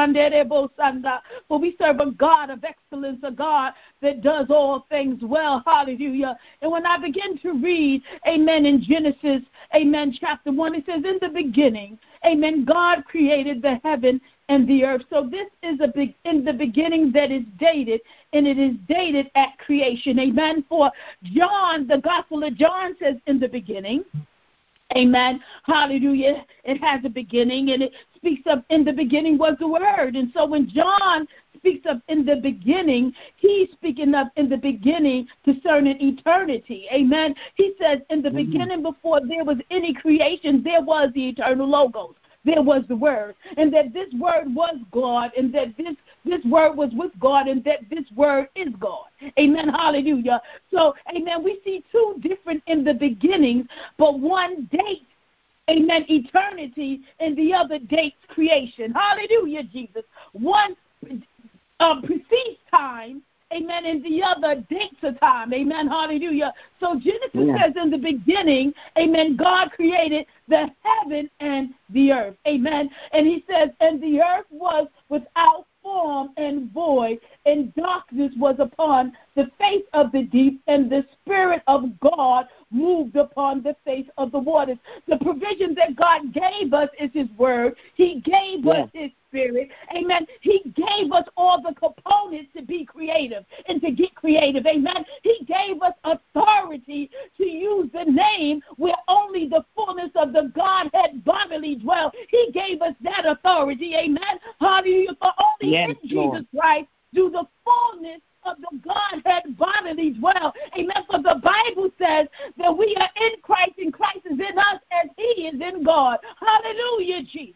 For we serve a God of excellence, a God that does all things well. Hallelujah. And when I begin to read, amen, in Genesis, amen, chapter one, it says, in the beginning, amen, God created the heaven and the earth. So this is a big in the beginning that is dated, and it is dated at creation. Amen. For John, the Gospel of John says in the beginning. Amen. Hallelujah. It has a beginning, and it speaks of in the beginning was the Word. And so when John speaks of in the beginning, he's speaking of in the beginning concerning eternity. Amen. He says in the mm-hmm. beginning, before there was any creation, there was the eternal Logos. There was the Word, and that this Word was God, and that this this Word was with God, and that this Word is God. Amen. Hallelujah. So, amen, we see two different in the beginnings, but one dates, amen, eternity, and the other dates creation. Hallelujah, Jesus. One uh, precedes time, amen, and the other dates a time. Amen. Hallelujah. So Genesis yeah. says in the beginning, amen, God created the heaven and the earth. Amen. And he says, and the earth was without form and void, and darkness was upon the face of the deep, and the Spirit of God moved upon the face of the waters. The provision that God gave us is his word. He gave yeah. us his Spirit. Amen. He gave us all the components to be creative and to get creative. Amen. He gave us authority to use the name where only the fullness of the Godhead bodily dwell. He gave us that authority. Amen. Hallelujah. For only yes, in Jesus Lord. Christ do the fullness of the Godhead bodily dwell. Amen. For the Bible says that we are in Christ and Christ is in us as he is in God. Hallelujah, Jesus.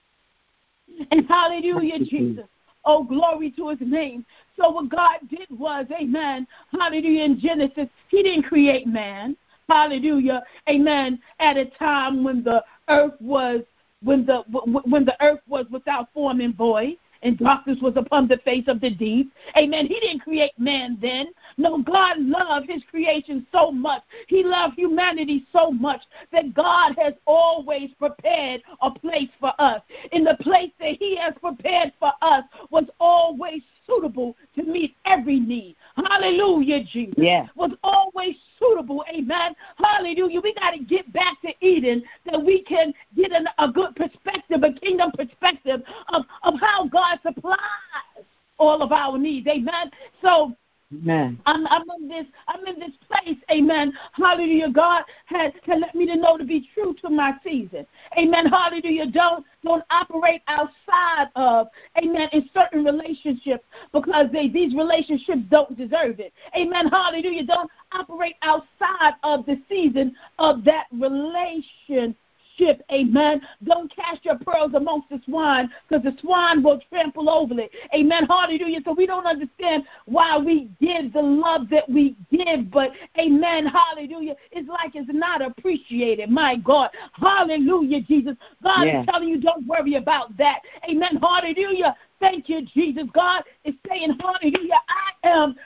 And hallelujah, Jesus. Oh, glory to his name. So what God did was, amen, hallelujah, in Genesis, he didn't create man. Hallelujah, amen, at a time when the earth was when the when the earth was without form and void, and darkness was upon the face of the deep. Amen. He didn't create man then. No, God loved his creation so much. He loved humanity so much that God has always prepared a place for us. And the place that he has prepared for us was always suitable to meet every need. Hallelujah, Jesus. Yeah. Was always suitable. Amen. Hallelujah. We got to get back to Eden that we can get an, a good perspective, a kingdom perspective of, of how God supplies all of our needs. Amen. So Amen. I'm, I'm in this. I'm in this place. Amen. Hallelujah. God has, has let me to know to be true to my season. Amen. Hallelujah. Don't don't operate outside of. Amen. In certain relationships because they these relationships don't deserve it. Amen. Hallelujah. Don't operate outside of the season of that relationship. Amen. Don't cast your pearls amongst the swine because the swine will trample over it. Amen. Hallelujah. So we don't understand why we give the love that we give, but amen. Hallelujah. It's like it's not appreciated. My God. Hallelujah, Jesus. God yeah. is telling you don't worry about that. Amen. Hallelujah. Thank you, Jesus. God is saying, hallelujah, I am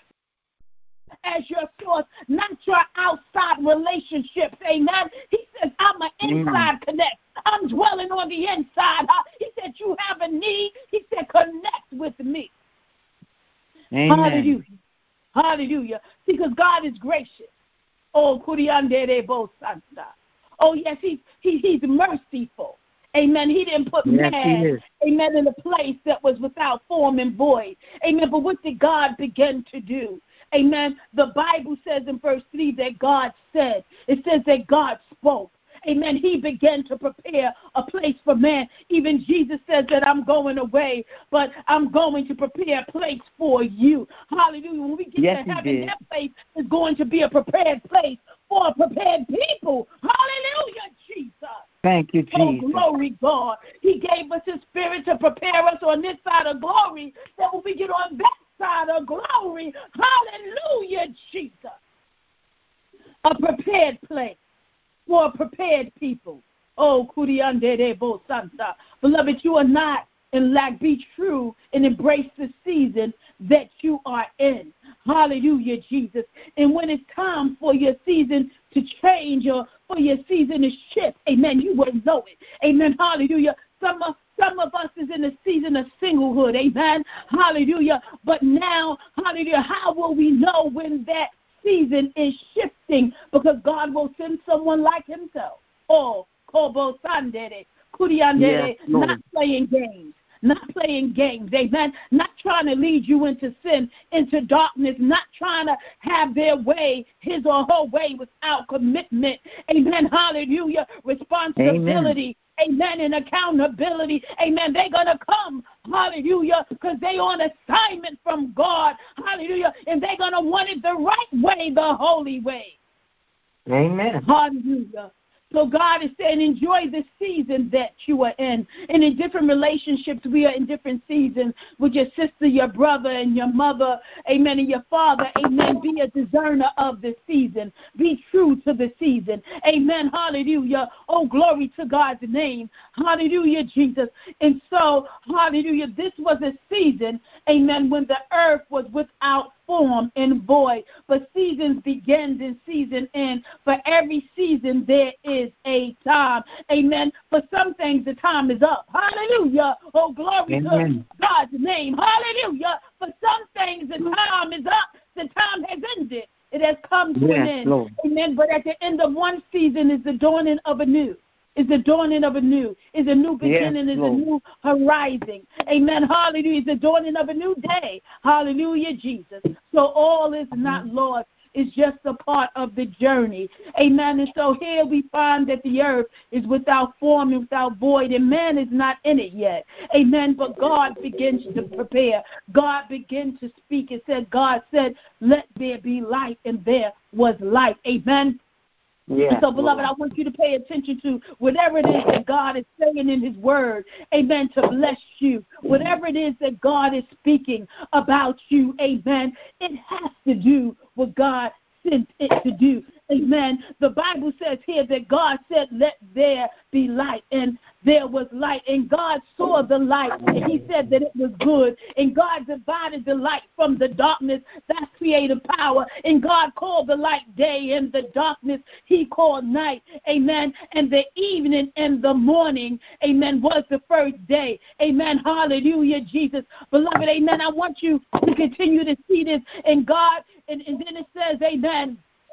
as your source, not your outside relationships. Amen. He says, I'm an inside mm. connect. I'm dwelling on the inside. He said, you have a need. He said, connect with me. Amen. Hallelujah. Hallelujah. Because God is gracious. Oh, Kuriandere Santa. Oh, yes, he, he, he's merciful. Amen. He didn't put yes, man, amen, in a place that was without form and void. Amen. But what did God begin to do? Amen. The Bible says in verse three that God said. It says that God spoke. Amen. He began to prepare a place for man. Even Jesus says that I'm going away, but I'm going to prepare a place for you. Hallelujah. When we get yes, to heaven, that place is going to be a prepared place for a prepared people. Hallelujah, Jesus. Thank you, Jesus. Oh, glory, God. He gave us his spirit to prepare us on this side of glory, that when we get on that side of glory, hallelujah, Jesus. A prepared place for a prepared people. Oh, Kuriande Bo Santa. Beloved, you are not in lack. Be true and embrace the season that you are in. Hallelujah, Jesus. And when it's time for your season to change or for your season to shift, amen, you will know it. Amen, hallelujah. Some of Some of us is in a season of singlehood, amen, hallelujah. But now, hallelujah, how will we know when that season is shifting? Because God will send someone like himself. Oh, Kobo Sandere, Kuriandere, Yes, Lord. not playing games. Not playing games, amen, not trying to lead you into sin, into darkness, not trying to have their way, his or her way without commitment, amen, hallelujah, responsibility, amen, amen and accountability, amen. They're going to come, hallelujah, because they're on assignment from God, hallelujah, and they're going to want it the right way, the holy way. Amen. Hallelujah. So God is saying, enjoy the season that you are in. And in different relationships, we are in different seasons with your sister, your brother, and your mother, amen, and your father, amen. Be a discerner of the season. Be true to the season. Amen, hallelujah. Oh, glory to God's name. Hallelujah, Jesus. And so, hallelujah, this was a season, amen, when the earth was without form and void, but seasons begins and season end. For every season there is a time. Amen. For some things the time is up. Hallelujah. Oh, glory Amen. To God's name. Hallelujah. For some things the time is up. The time has ended. It has come to yes, an end. Lord. Amen. But at the end of one season is the dawning of a new. Is the dawning of a new, is a new beginning, yes, is Lord. A new horizon. Amen. Hallelujah. Is the dawning of a new day. Hallelujah, Jesus. So all is not lost. It's just a part of the journey. Amen. And so here we find that the earth is without form and without void, and man is not in it yet. Amen. But God begins to prepare. God begins to speak. It said, God said, let there be light, and there was light. Amen. Yeah, and so, beloved, I want you to pay attention to whatever it is that God is saying in his word, amen, to bless you. Whatever it is that God is speaking about you, amen, it has to do what God sent it to do. Amen. The Bible says here that God said, let there be light, and there was light, and God saw the light, and he said that it was good, and God divided the light from the darkness. That's creative power, and God called the light day, and the darkness he called night. Amen. And the evening and the morning, amen, was the first day. Amen. Hallelujah, Jesus. Beloved, amen, I want you to continue to see this, and God, and, and then it says, amen,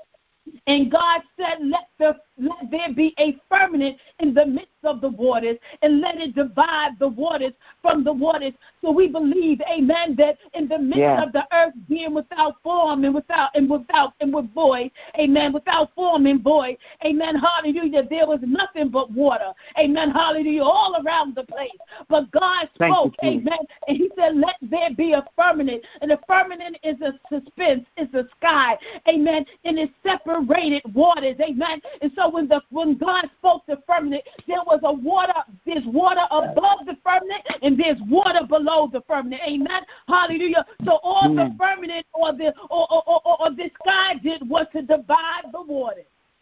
and God said, let, the, let there be a firmament in the midst of the waters, and let it divide the waters from the waters. So we believe, amen, that in the midst yeah. of the earth being without form and without and without and with void, amen, without form and void, amen, hallelujah, there was nothing but water, amen, hallelujah, all around the place. But God spoke, you, amen, and he said, let there be a firmament. And the firmament is a suspense, it's a sky, amen, and it's separated waters, amen. And so when the when God spoke the firmament, there was a water, there's water above the firmament, and there's water below the firmament, amen, hallelujah. So all mm. the firmament or the or, or, or, or the sky did was to divide the waters,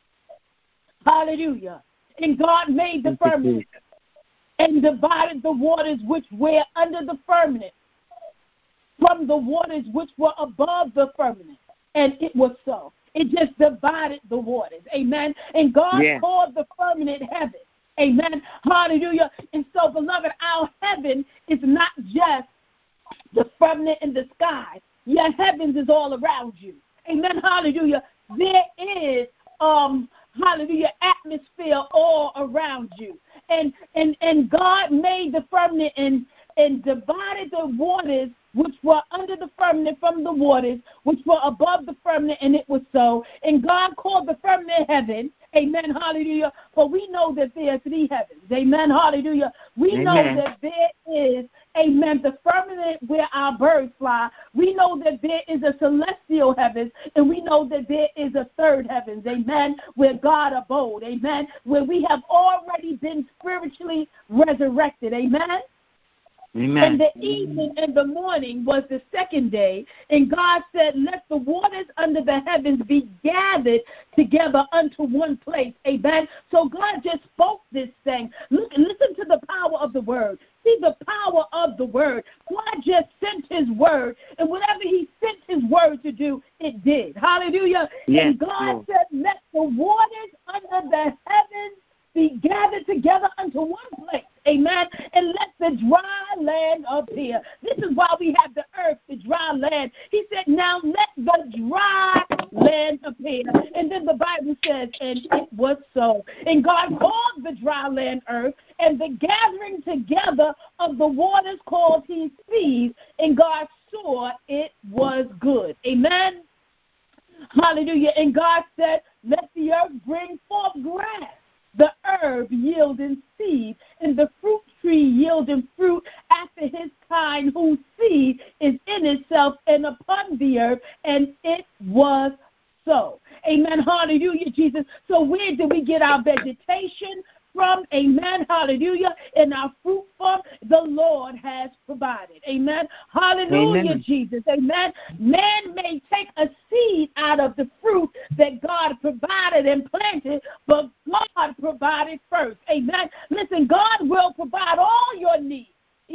hallelujah. And God made the firmament and divided the waters which were under the firmament from the waters which were above the firmament, and it was so. It just divided the waters, amen. And God yeah. called the firmament heaven, amen, hallelujah. And so, beloved, our heaven is not just the firmament in the sky. Your heavens is all around you, amen, hallelujah. There is, um, hallelujah, atmosphere all around you. And and, and God made the firmament and, and divided the waters which were under the firmament from the waters, which were above the firmament, and it was so. And God called the firmament heaven, amen, hallelujah, for we know that there are three heavens, amen, hallelujah. We amen. Know that there is, amen, the firmament where our birds fly. We know that there is a celestial heavens, and we know that there is a third heavens, amen, where God abode, amen, where we have already been spiritually resurrected, amen. Amen. And the evening and the morning was the second day, and God said, let the waters under the heavens be gathered together unto one place. Amen. So God just spoke this thing. Look, listen to the power of the word. See the power of the word. God just sent his word, and whatever he sent his word to do, it did. Hallelujah. Yes, and God Lord. Said, let the waters under the heavens be gathered together unto one place. Amen. And let the dry land appear. This is why we have the earth, the dry land. He said, now let the dry land appear. And then the Bible says, and it was so. And God called the dry land earth, and the gathering together of the waters called he seas, and God saw it was good. Amen. Hallelujah. And God said, let the earth bring forth grass, the herb yielding seed, and the fruit tree yielding fruit after his kind, whose seed is in itself and upon the earth, and it was so. Amen. Hallelujah, Jesus. So where do we get our vegetation from? Amen. Hallelujah. And our fruit from? The Lord has provided. Amen. Hallelujah, Amen. Jesus. Amen. Man may take a seed out of the fruit that God provided and planted, but God provided first. Amen. Listen, God will provide all your needs.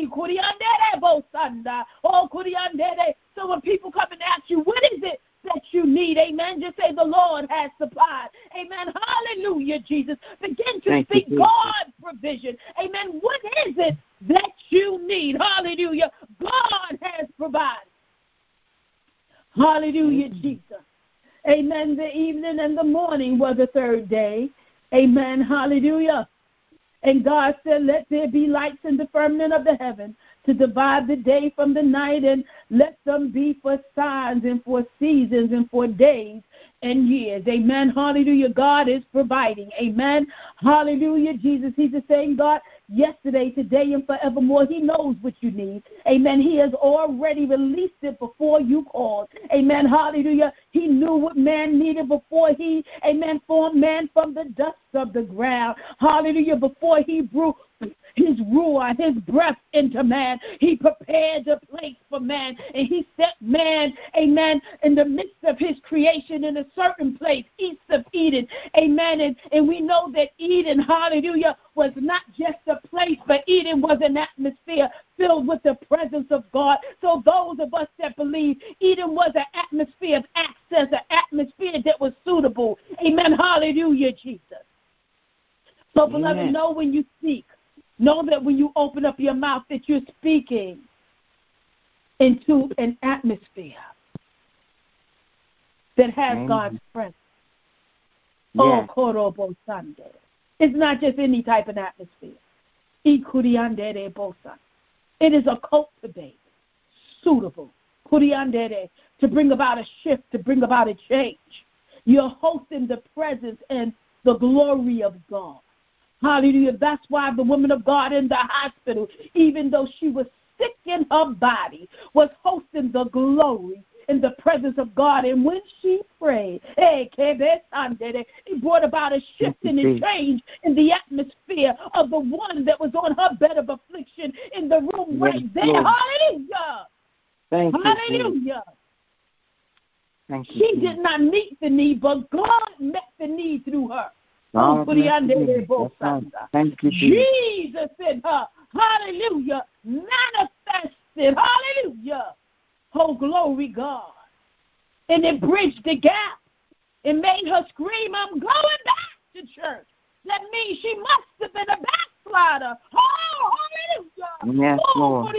So when people come and ask you, what is it that you need, amen, just say the Lord has supplied. Amen. Hallelujah, Jesus. Begin to Thank speak you, God's provision. Amen. What is it that you need? Hallelujah. God has provided. Hallelujah, mm-hmm. Jesus. Amen. The evening and the morning was the third day. Amen. Hallelujah. And God said, let there be lights in the firmament of the heaven to divide the day from the night, and let them be for signs and for seasons and for days and years. Amen. Hallelujah. God is providing. Amen. Hallelujah. Jesus, he's the same God yesterday, today, and forevermore. He knows what you need. Amen. He has already released it before you called. Amen. Hallelujah. He knew what man needed before he, amen, formed man from the dust of the ground. Hallelujah. Before he blew his ruah, his breath into man, he prepared a place for man, and he set man, amen, in the midst of his creation in a certain place, east of Eden. Amen. And, and we know that Eden, hallelujah, was not just a place, but Eden was an atmosphere filled with the presence of God. So those of us that believe Eden was an atmosphere of access, an atmosphere that was suitable. Amen. Hallelujah, Jesus. So, Amen. Beloved, know when you speak, know that when you open up your mouth that you're speaking into an atmosphere that has Amen. God's presence. Yes. Oh, Korobo Sunday. It's not just any type of atmosphere. It is a cultivated, suitable, to bring about a shift, to bring about a change. You're hosting the presence and the glory of God. Hallelujah. That's why the woman of God in the hospital, even though she was sick in her body, was hosting the glory in the presence of God. And when she prayed, hey, it brought about a shift and a change in the atmosphere of the one that was on her bed of affliction in the room right there. Lord. Hallelujah. Thank Hallelujah. You, Thank she you, did not meet the need, but God met the need through her. Oh, Thank you, Jesus in her, hallelujah, manifested, hallelujah, oh glory God, and it bridged the gap. It made her scream, I'm going back to church. That means she must have been a backslider. Oh, hallelujah. Yes, Lord.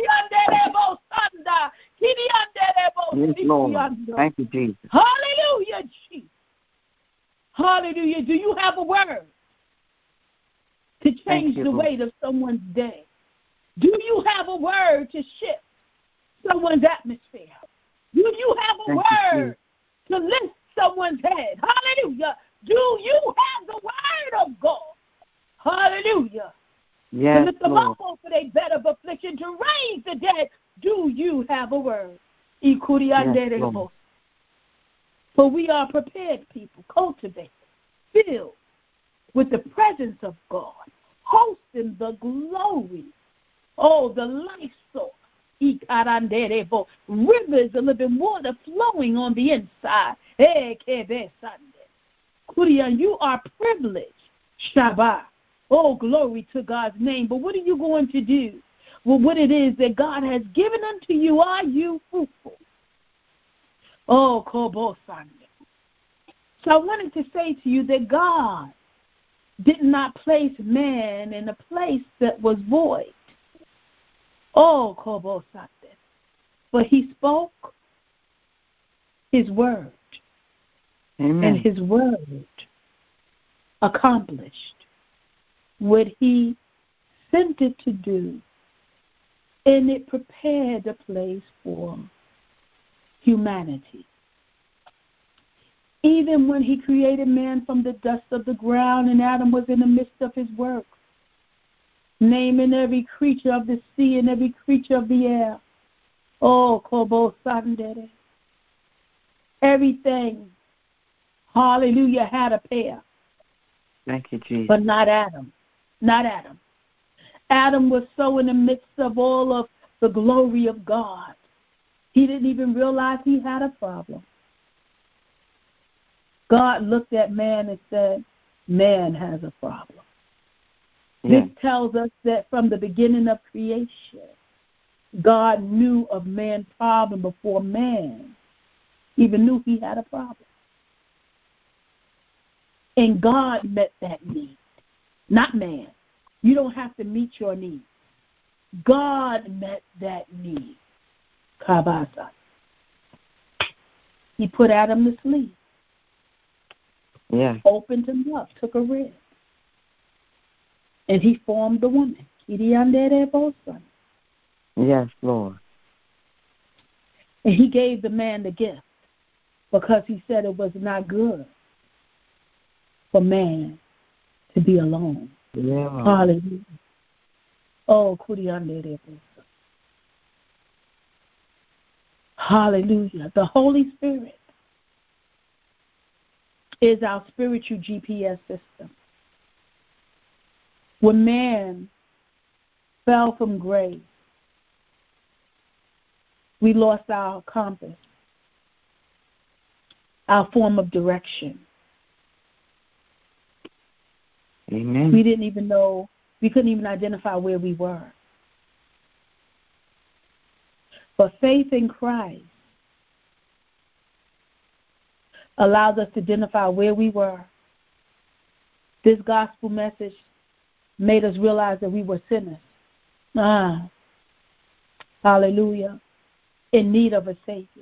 Yes, Lord. Thank you, Jesus. Hallelujah, Jesus. Hallelujah. Do you have a word to change you, the Lord. Weight of someone's day? Do you have a word to shift someone's atmosphere? Do you have a Thank word you, to lift someone's head? Hallelujah. Do you have the word of God? Hallelujah. Yes, to lift them Lord. up off of their bed of affliction, to raise the dead. Do you have a word? Yes, Lord. For we are prepared people, cultivated, filled with the presence of God, hosting the glory, oh, the life source, rivers of living water flowing on the inside. You are privileged, Shabbat. Oh, glory to God's name. But what are you going to do with what it is that God has given unto you? Are you fruitful? Oh, Kobo Sunday. So I wanted to say to you that God did not place man in a place that was void. Oh, Kobosate. But he spoke his word. Amen. And his word accomplished what he sent it to do. And it prepared a place for humanity. Even when he created man from the dust of the ground and Adam was in the midst of his work, naming every creature of the sea and every creature of the air. Oh, Kobo Sandere. Everything, hallelujah, had a pair. Thank you, Jesus. But not Adam. Not Adam. Adam was so in the midst of all of the glory of God, he didn't even realize he had a problem. God looked at man and said, man has a problem. Yeah. This tells us that from the beginning of creation, God knew of man's problem before man even knew he had a problem. And God met that need, not man. You don't have to meet your need. God met that need. Kabasa. He put Adam to sleep. Yeah. Opened him up, took a rib. And he formed the woman. Yes, Lord. And he gave the man the gift because he said it was not good for man to be alone. Yeah. Hallelujah. Oh, Kuriande. Hallelujah. The Holy Spirit is our spiritual G P S system. When man fell from grace, we lost our compass, our form of direction. Amen. We didn't even know, we couldn't even identify where we were. But faith in Christ allows us to identify where we were. This gospel message made us realize that we were sinners. Ah, hallelujah. In need of a Savior.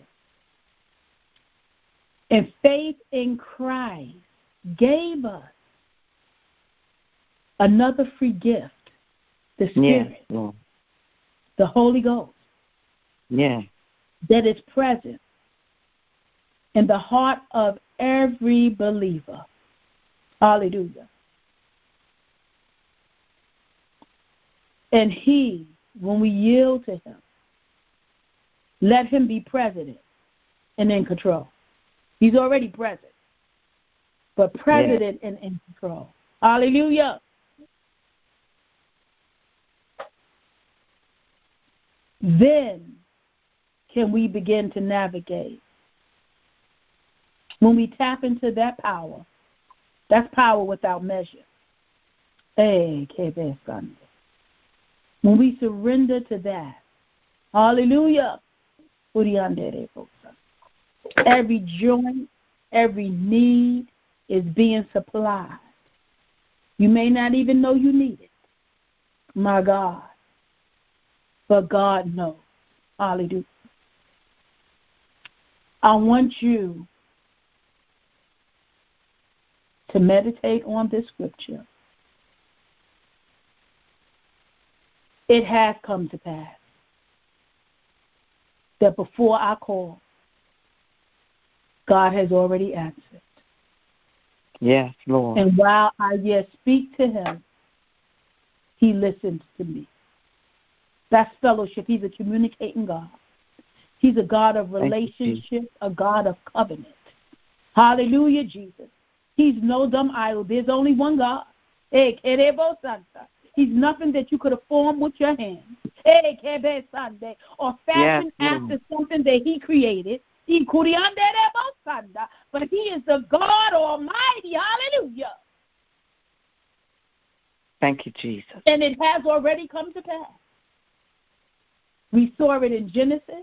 And faith in Christ gave us another free gift, the Spirit, yeah. the Holy Ghost, yeah. that is present in the heart of every believer. Hallelujah. And he, when we yield to him, let him be president and in control. He's already present, but president yeah. and in control. Hallelujah. Then can we begin to navigate. When we tap into that power, that's power without measure. Hey, Sunday. When we surrender to that, hallelujah. Every joint, every need is being supplied. You may not even know you need it, my God. But God knows. Hallelujah. I want you to meditate on this scripture. It has come to pass that before I call, God has already answered. Yes, Lord. And while I yet speak to him, he listens to me. That's fellowship. He's a communicating God. He's a God of relationship, a God of covenant. Hallelujah, Jesus. He's no dumb idol. There's only one God. He's nothing that you could have formed with your hands. Or fashioned yes, after something that he created. But he is the God Almighty. Hallelujah. Thank you, Jesus. And it has already come to pass. We saw it in Genesis.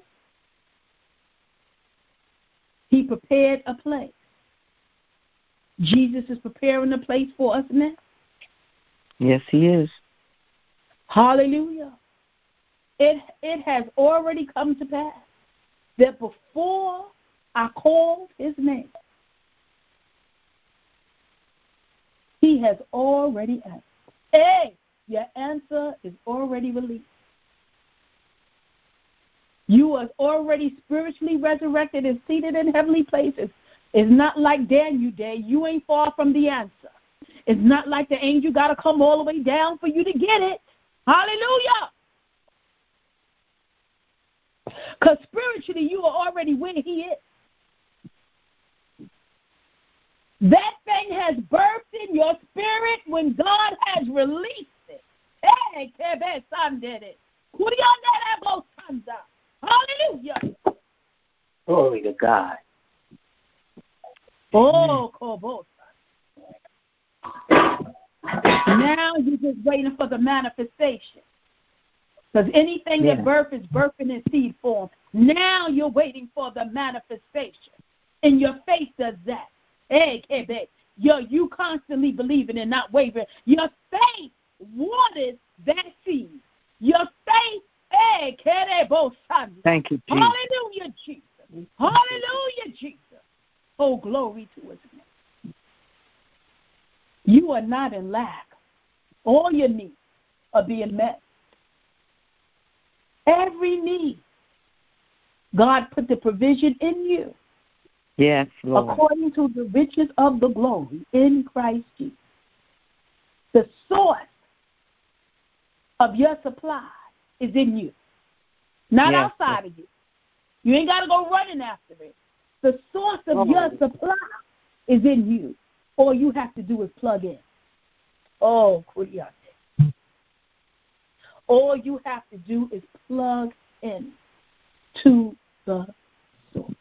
He prepared a place. Jesus is preparing a place for us now. Yes, he is. Hallelujah. It, it has already come to pass that before I called his name, he has already answered. Hey, your answer is already released. You are already spiritually resurrected and seated in heavenly places. It's not like Daniel Day. You ain't far from the answer. It's not like the angel got to come all the way down for you to get it. Hallelujah. Because spiritually, you are already where he is. That thing has birthed in your spirit when God has released it. Hey, Kebe did it. Hallelujah. Glory to God. Oh, Kobo. Now you're just waiting for the manifestation. Because anything yeah. that birth is birthing in seed form. Now you're waiting for the manifestation. And your faith does that. Hey, Kebe. Yo, you constantly believing and not wavering. Your faith watered that seed. Your faith, hey, Kebe. Thank you, Jesus. Hallelujah, Jesus. Hallelujah, Jesus. Oh, glory to his name. You are not in lack. All your needs are being met. Every need, God put the provision in you. Yes, Lord. According to the riches of the glory in Christ Jesus. The source of your supply is in you, not yes, outside of you. You ain't got to go running after it. The source of Oh. your supply is in you. All you have to do is plug in. Oh, Kuriate. All you have to do is plug in to the source.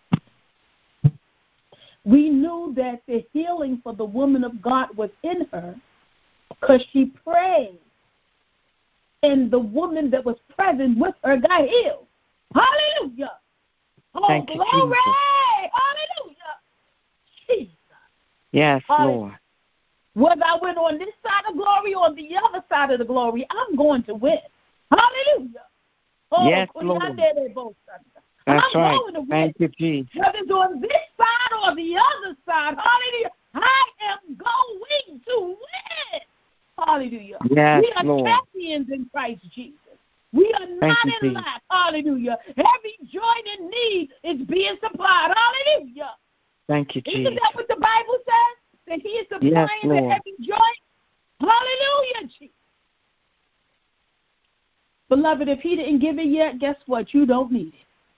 We knew that the healing for the woman of God was in her because she prayed, and the woman that was present with her got healed. Hallelujah. Oh, Thank glory. you, Jesus. Hallelujah. Jesus. Yes, Hallelujah. Lord. Whether I went on this side of glory or the other side of the glory, I'm going to win. Hallelujah. Oh, yes, Lord. That's I'm right. going to win. Thank you, Jesus. Whether it's on this side or the other side, hallelujah, I am going to win. Hallelujah. Yes, we are Lord. champions in Christ Jesus. We are not you, in Jesus. lack. Hallelujah. Every joint in need is being supplied. Hallelujah. Thank you, Jesus. Isn't that what the Bible says? That he is supplying yes, to Lord. every joint? Hallelujah, Jesus. Beloved, if he didn't give it yet, guess what? You don't need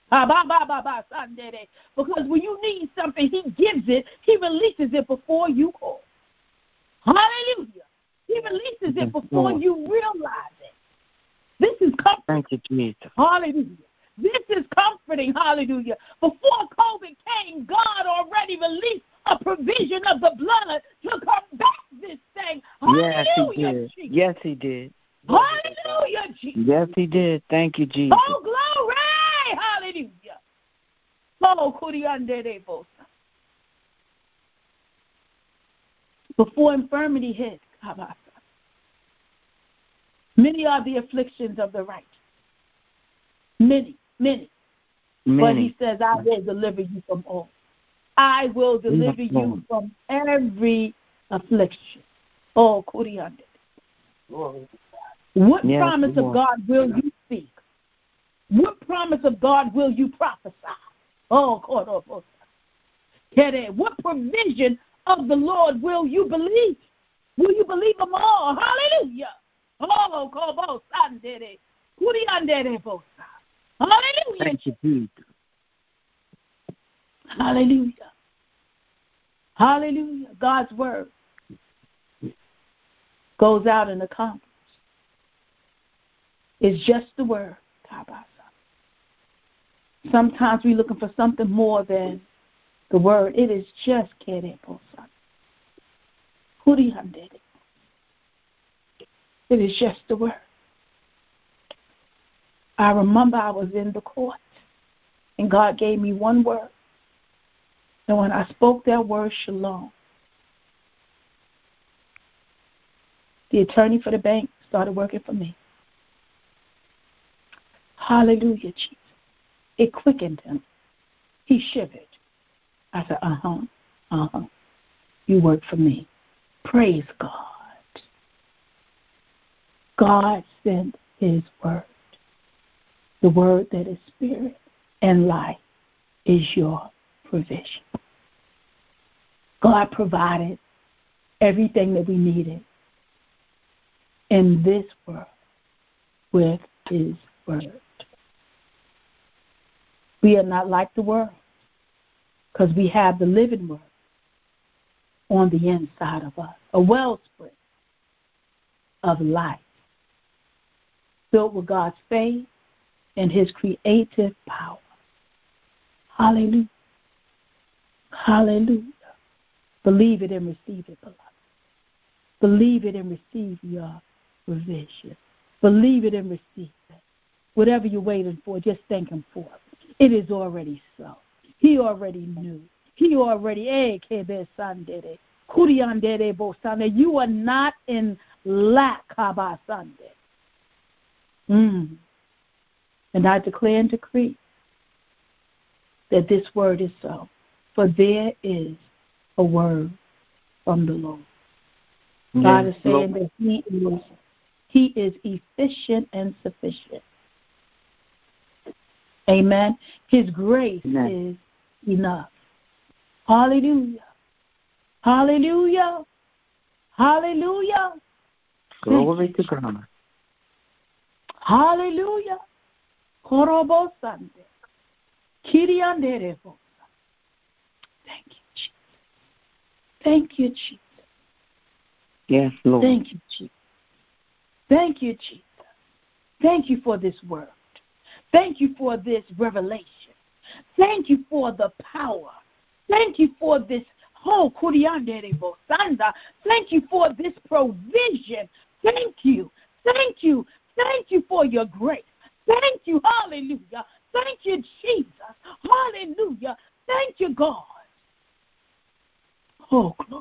it. Because when you need something, he gives it. He releases it before you call. Hallelujah. He releases it before Lord. you realize it. This is comforting. Thank you, Jesus. Hallelujah. This is comforting. Hallelujah. Before COVID came, God already released a provision of the blood to combat this thing. Hallelujah. Yes, he did. Jesus. Yes, he did. Hallelujah, Jesus. Yes, he did. Thank you, Jesus. Oh, glory. Hallelujah. Oh, Kuriande Bosa. Before infirmity hit, many are the afflictions of the righteous. Many, many. Many. But he says, I will deliver you from all. I will deliver yes, you from every affliction. Oh, Kuriande. What yes, promise Lord. of God will you speak? What promise of God will you prophesy? Oh, Korobosa. What provision of the Lord will you believe? Will you believe them all? Hallelujah. Oh, Kobosandere. Kuriandere Bosa. Hallelujah. Thank you, Jesus. Hallelujah. Hallelujah. God's word goes out and accomplishes. It's just the word. Sometimes we're looking for something more than the word. It is just Kereposa. It is just the word. I remember I was in the court and God gave me one word. And when I spoke that word, shalom, The attorney for the bank started working for me. Hallelujah, Jesus. It quickened him. He shivered. I said, uh-huh, uh-huh. You work for me. Praise God. God sent his word. The word that is spirit and life is your provision. God provided everything that we needed in this world with his word. We are not like the world because we have the living word on the inside of us, a wellspring of life filled with God's faith and his creative power. Hallelujah. Hallelujah. Believe it and receive it, beloved. Believe it and receive your provision. Believe it and receive it. Whatever you're waiting for, just thank him for it. It is already so. He already knew. He already, eh, you are not in lack, mm. And I declare and decree that this word is so. For there is a word from the Lord. Yes, God is saying Lord. that he is, he is efficient and sufficient. Amen. His grace Amen. is enough. Hallelujah. Hallelujah. Hallelujah. Glory to God. Hallelujah. Korobo Sande. Kiriandere. Thank you, Jesus. Thank you, Jesus. Yes, Lord. Thank you, Jesus. Thank you, Jesus. Thank you for this word. Thank you for this revelation. Thank you for the power. Thank you for this whole Kuriandere Bosanda. Thank you for this provision. Thank you. Thank you. Thank you for your grace. Thank you. Hallelujah. Thank you, Jesus. Hallelujah. Thank you, God. Oh, glory.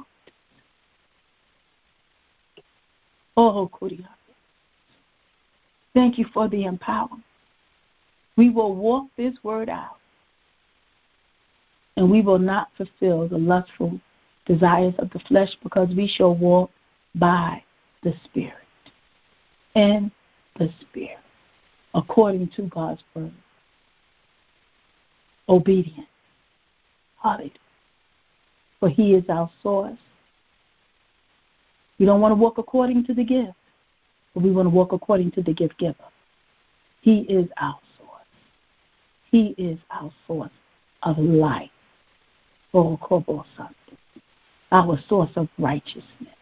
Oh, Kuriandere. Thank you for the empowerment. We will walk this word out, and we will not fulfill the lustful desires of the flesh, because we shall walk by the Spirit, in the Spirit, according to God's word. Obedience. Hallelujah. For he is our source. We don't want to walk according to the gift, but we want to walk according to the gift giver. He is our source. He is our source of life. Oh, our source of righteousness.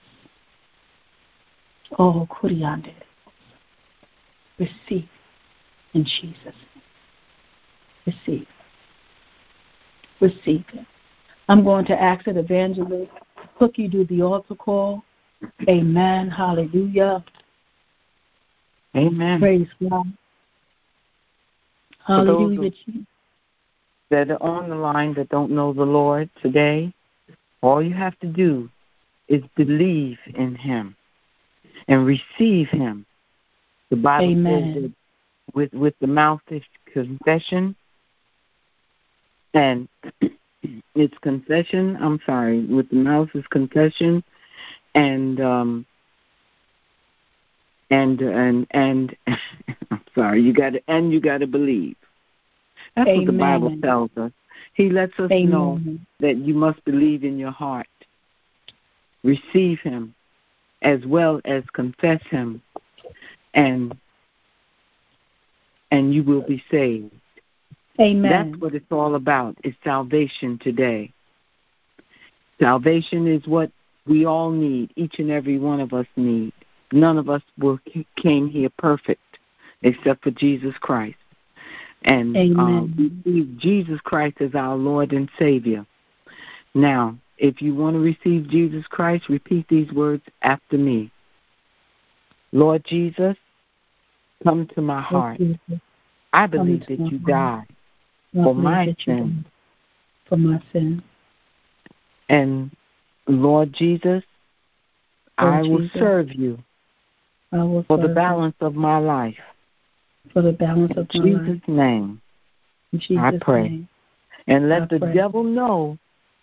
Oh, Kuriande. Receive in Jesus' name. Receive. Receive it. I'm going to ask that Evangelist Cookie do the altar call. Amen. Hallelujah. Amen. Praise God. Hallelujah. That are on the line that don't know the Lord today, all you have to do is believe in him and receive him. The Bible Amen. says that with, with the mouth is confession, and it's confession, I'm sorry, with the mouth is confession, and um and and and I'm sorry, you got to and you got to believe. That's Amen. What the Bible tells us. He lets us Amen. Know that you must believe in your heart, receive him, as well as confess him, and and you will be saved. Amen. That's what it's all about, is salvation today. Salvation is what we all need, each and every one of us need. None of us were, came here perfect except for Jesus Christ. And um, we receive Jesus Christ as our Lord and Savior. Now, if you want to receive Jesus Christ, repeat these words after me. Lord Jesus, come to my heart. I believe that you died for my sin. For my sin. And Lord Jesus, I will serve you I will for the serve balance you. of my life. For the balance In of my Jesus' life. name, In Jesus' I pray. name. And let I the pray. devil know,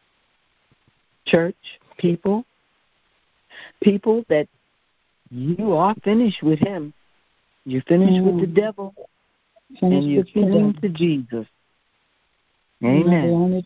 church people, people, that you are finished with him. You're finished Mm. with the devil, Finish and you're with your clinging devil. to Jesus. Amen. Amen.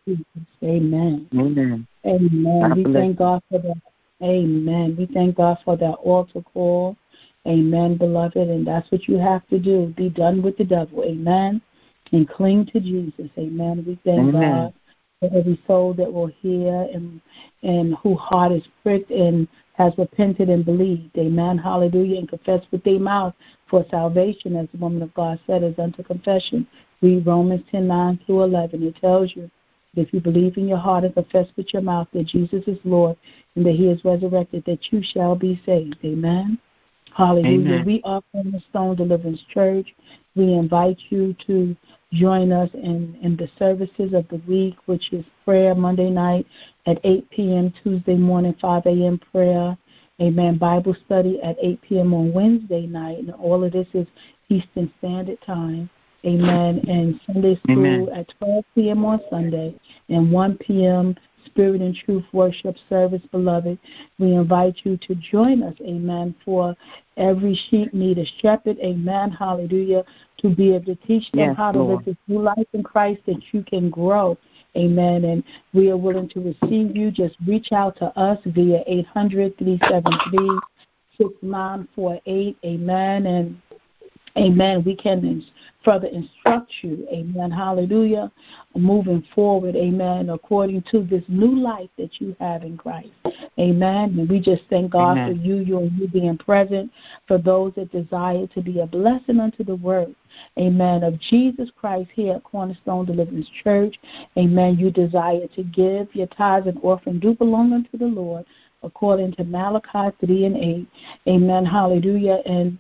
Amen. Amen. Amen. God We bless thank God for that. Amen. We thank God for that altar call. Amen, beloved. And that's what you have to do. Be done with the devil. Amen. And cling to Jesus. Amen. We thank Amen. God for every soul that will hear and and whose heart is pricked and has repented and believed. Amen. Hallelujah. And confess with their mouth for salvation, as the woman of God said, is unto confession. Read Romans ten, nine through eleven. It tells you that if you believe in your heart and confess with your mouth that Jesus is Lord and that he is resurrected, that you shall be saved. Amen. Hallelujah. Amen. We are Cornerstone Deliverance Church. We invite you to join us in, in the services of the week, which is prayer Monday night at eight p.m., Tuesday morning, five a.m. prayer. Amen. Bible study at eight p.m. on Wednesday night. And all of this is Eastern Standard Time. Amen. And Sunday school Amen. at twelve p.m. on Sunday and one p.m. Spirit and Truth Worship Service, beloved. We invite you to join us, amen, for every sheep need a shepherd, amen, hallelujah, to be able to teach them Yes, how to Lord. live this new life in Christ that you can grow, amen, and we are willing to receive you. Just reach out to us via eight hundred, three seven three, six nine four eight, amen, and amen, we can further instruct you, amen, hallelujah, moving forward, amen, according to this new life that you have in Christ, amen. And we just thank God Amen. for you, you and you being present, for those that desire to be a blessing unto the word, amen, of Jesus Christ here at Cornerstone Deliverance Church, amen. You desire to give your tithes and offering do belong unto the Lord, according to Malachi three and eight, amen, hallelujah, and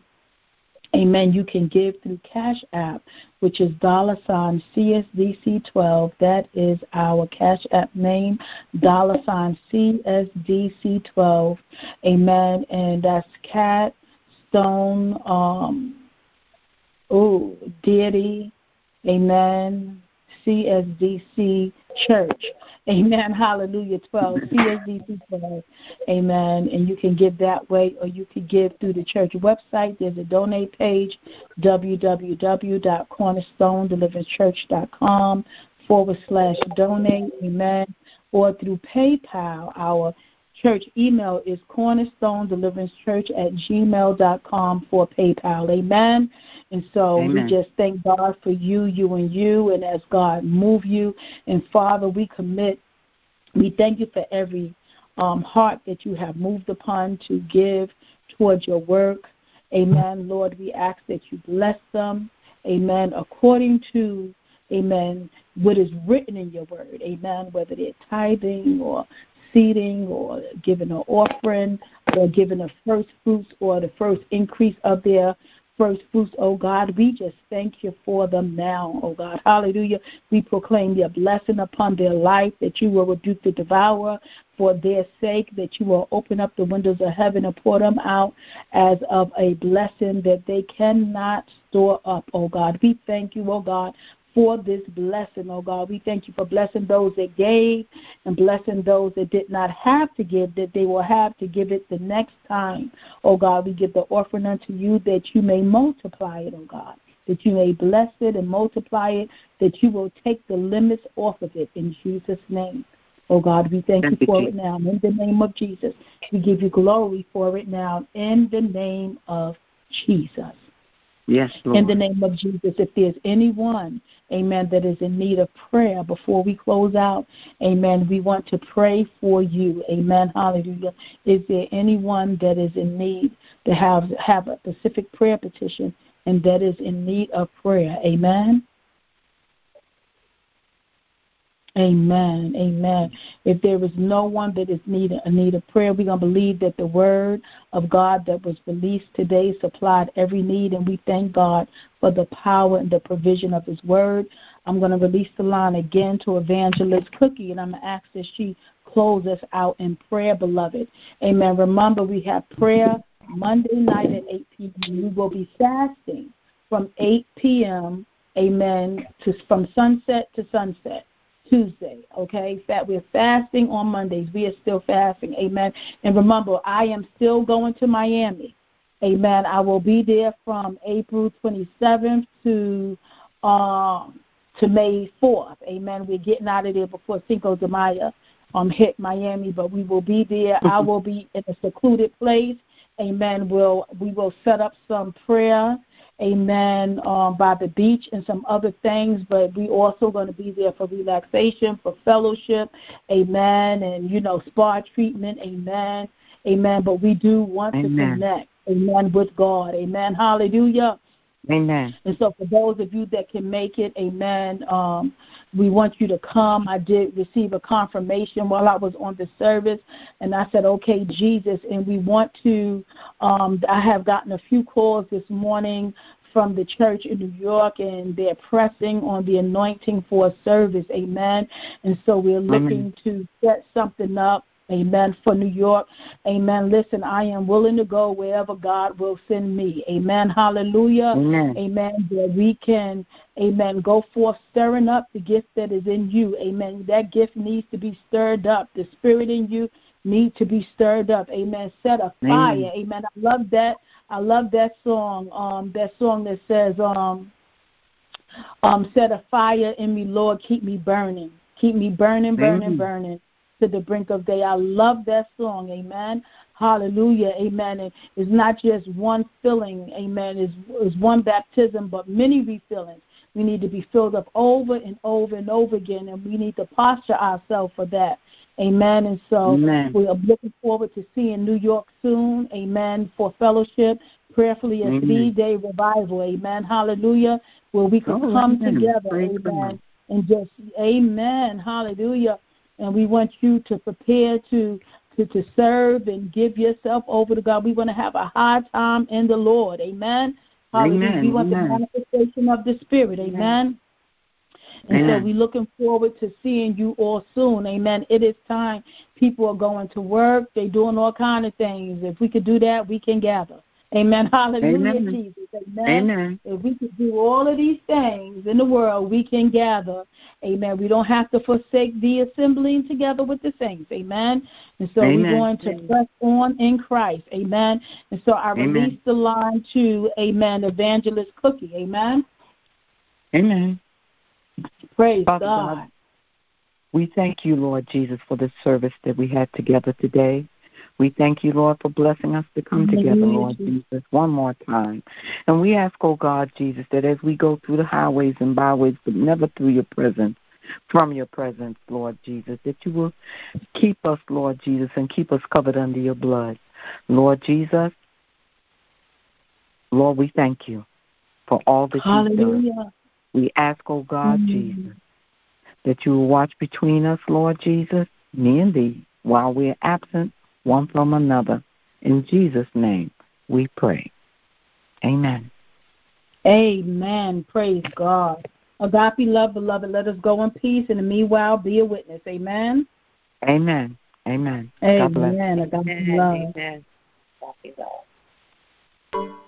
amen. You can give through Cash App, which is dollar sign C S D C twelve. That is our Cash App name, dollar sign C S D C twelve. Amen. And that's Cat, Stone, um, oh, Deity, amen, C S D C Church. Amen. Hallelujah. twelve. C S D C twelve. Amen. And you can give that way, or you can give through the church website. There's a donate page, www.cornerstonedeliveranchurch.com forward slash donate. Amen. Or through PayPal. Our church email is cornerstonedeliveranchurch at gmail dot com for PayPal. Amen. And so Amen. we just thank God for you, you and you, and as God move you. And Father, we commit, we thank you for every um, heart that you have moved upon to give towards your work. Amen. Lord, we ask that you bless them. Amen. According to, amen, what is written in your word. Amen. Whether they're tithing or seeding or giving an offering or giving the first fruits or the first increase of their first fruits, oh God, we just thank you for them now, oh God. Hallelujah. We proclaim your blessing upon their life, that you will rebuke the devourer for their sake, that you will open up the windows of heaven and pour them out as of a blessing that they cannot store up, oh God. We thank you, oh God, for this blessing, oh God. We thank you for blessing those that gave and blessing those that did not have to give, that they will have to give it the next time. Oh God, we give the offering unto you that you may multiply it, oh God, that you may bless it and multiply it, that you will take the limits off of it in Jesus' name. Oh God, we thank, thank you for you. it now. In the name of Jesus, we give you glory for it now in the name of Jesus. Yes, Lord. In the name of Jesus, if there's anyone, amen, that is in need of prayer before we close out, amen, we want to pray for you. Amen, hallelujah. Is there anyone that is in need to have, have a specific prayer petition and that is in need of prayer? Amen. Amen. Amen. If there is no one that is need a need of prayer, we're going to believe that the word of God that was released today supplied every need, and we thank God for the power and the provision of his word. I'm going to release the line again to Evangelist Cookie, and I'm going to ask that she close us out in prayer, beloved. Amen. Remember, we have prayer Monday night at eight p.m. We will be fasting from eight p.m., amen, to from sunset to sunset. Tuesday, okay? That we're fasting on Mondays. We are still fasting, amen. And remember, I am still going to Miami, amen. I will be there from April twenty-seventh to um, to May fourth, amen. We're getting out of there before Cinco de Mayo um, hit Miami, but we will be there. I will be in a secluded place, amen. We'll, we will set up some prayer, amen, um, by the beach and some other things, but we also going to be there for relaxation, for fellowship, amen, and, you know, spa treatment, amen, amen, but we do want amen. to connect, amen, with God, amen, hallelujah. Amen. And so for those of you that can make it, amen, um, we want you to come. I did receive a confirmation while I was on the service, and I said, okay, Jesus, and we want to, um, I have gotten a few calls this morning from the church in New York, and they're pressing on the anointing for a service, amen. And so we're looking amen. to set something up, amen, for New York. Amen. Listen, I am willing to go wherever God will send me. Amen. Hallelujah. Amen. Amen. That we can, amen, go forth stirring up the gift that is in you. Amen. That gift needs to be stirred up. The spirit in you needs to be stirred up. Amen. Set a fire. Amen. Amen. I love that. I love that song. Um, that song that says, um, um, set a fire in me, Lord, keep me burning. Keep me burning, burning, Amen. burning. To the brink of day. I love that song, amen. Hallelujah, amen. And it's not just one filling, amen. It's, it's one baptism, but many refillings. We need to be filled up over and over and over again, and we need to posture ourselves for that, amen. And so amen. we are looking forward to seeing New York soon, amen, for fellowship, prayerfully a three-day revival, amen. Hallelujah, where we can oh, come amen. together, Praise amen, God. and just, amen, hallelujah. And we want you to prepare to, to, to serve and give yourself over to God. We want to have a high time in the Lord. Amen. Hallelujah. Amen. We want Amen. the manifestation of the Spirit. Amen. Amen. And Amen. so we're looking forward to seeing you all soon. Amen. It is time. People are going to work. They're doing all kinds of things. If we could do that, we can gather. Amen. Hallelujah, Amen. Jesus. Amen. Amen. If we could do all of these things in the world, we can gather. Amen. We don't have to forsake the assembling together with the saints. Amen. And so Amen. we're going to Amen. press on in Christ. Amen. And so I Amen. release the line to, amen, Evangelist Cookie. Amen. Amen. Praise Father God. God. We thank you, Lord Jesus, for the service that we had together today. We thank you, Lord, for blessing us to come together, Lord Jesus, one more time. And we ask, oh God, Jesus, that as we go through the highways and byways, but never through your presence, from your presence, Lord Jesus, that you will keep us, Lord Jesus, and keep us covered under your blood. Lord Jesus, Lord, we thank you for all that Hallelujah. you've done. We ask, oh God, mm-hmm. Jesus, that you will watch between us, Lord Jesus, me and thee, while we're absent one from another. In Jesus' name we pray. Amen. Amen. Praise God. Agape love, beloved, let us go in peace, and in the meanwhile be a witness. Amen. Amen. Amen. Amen. God bless. Agape love. Amen. Agape love.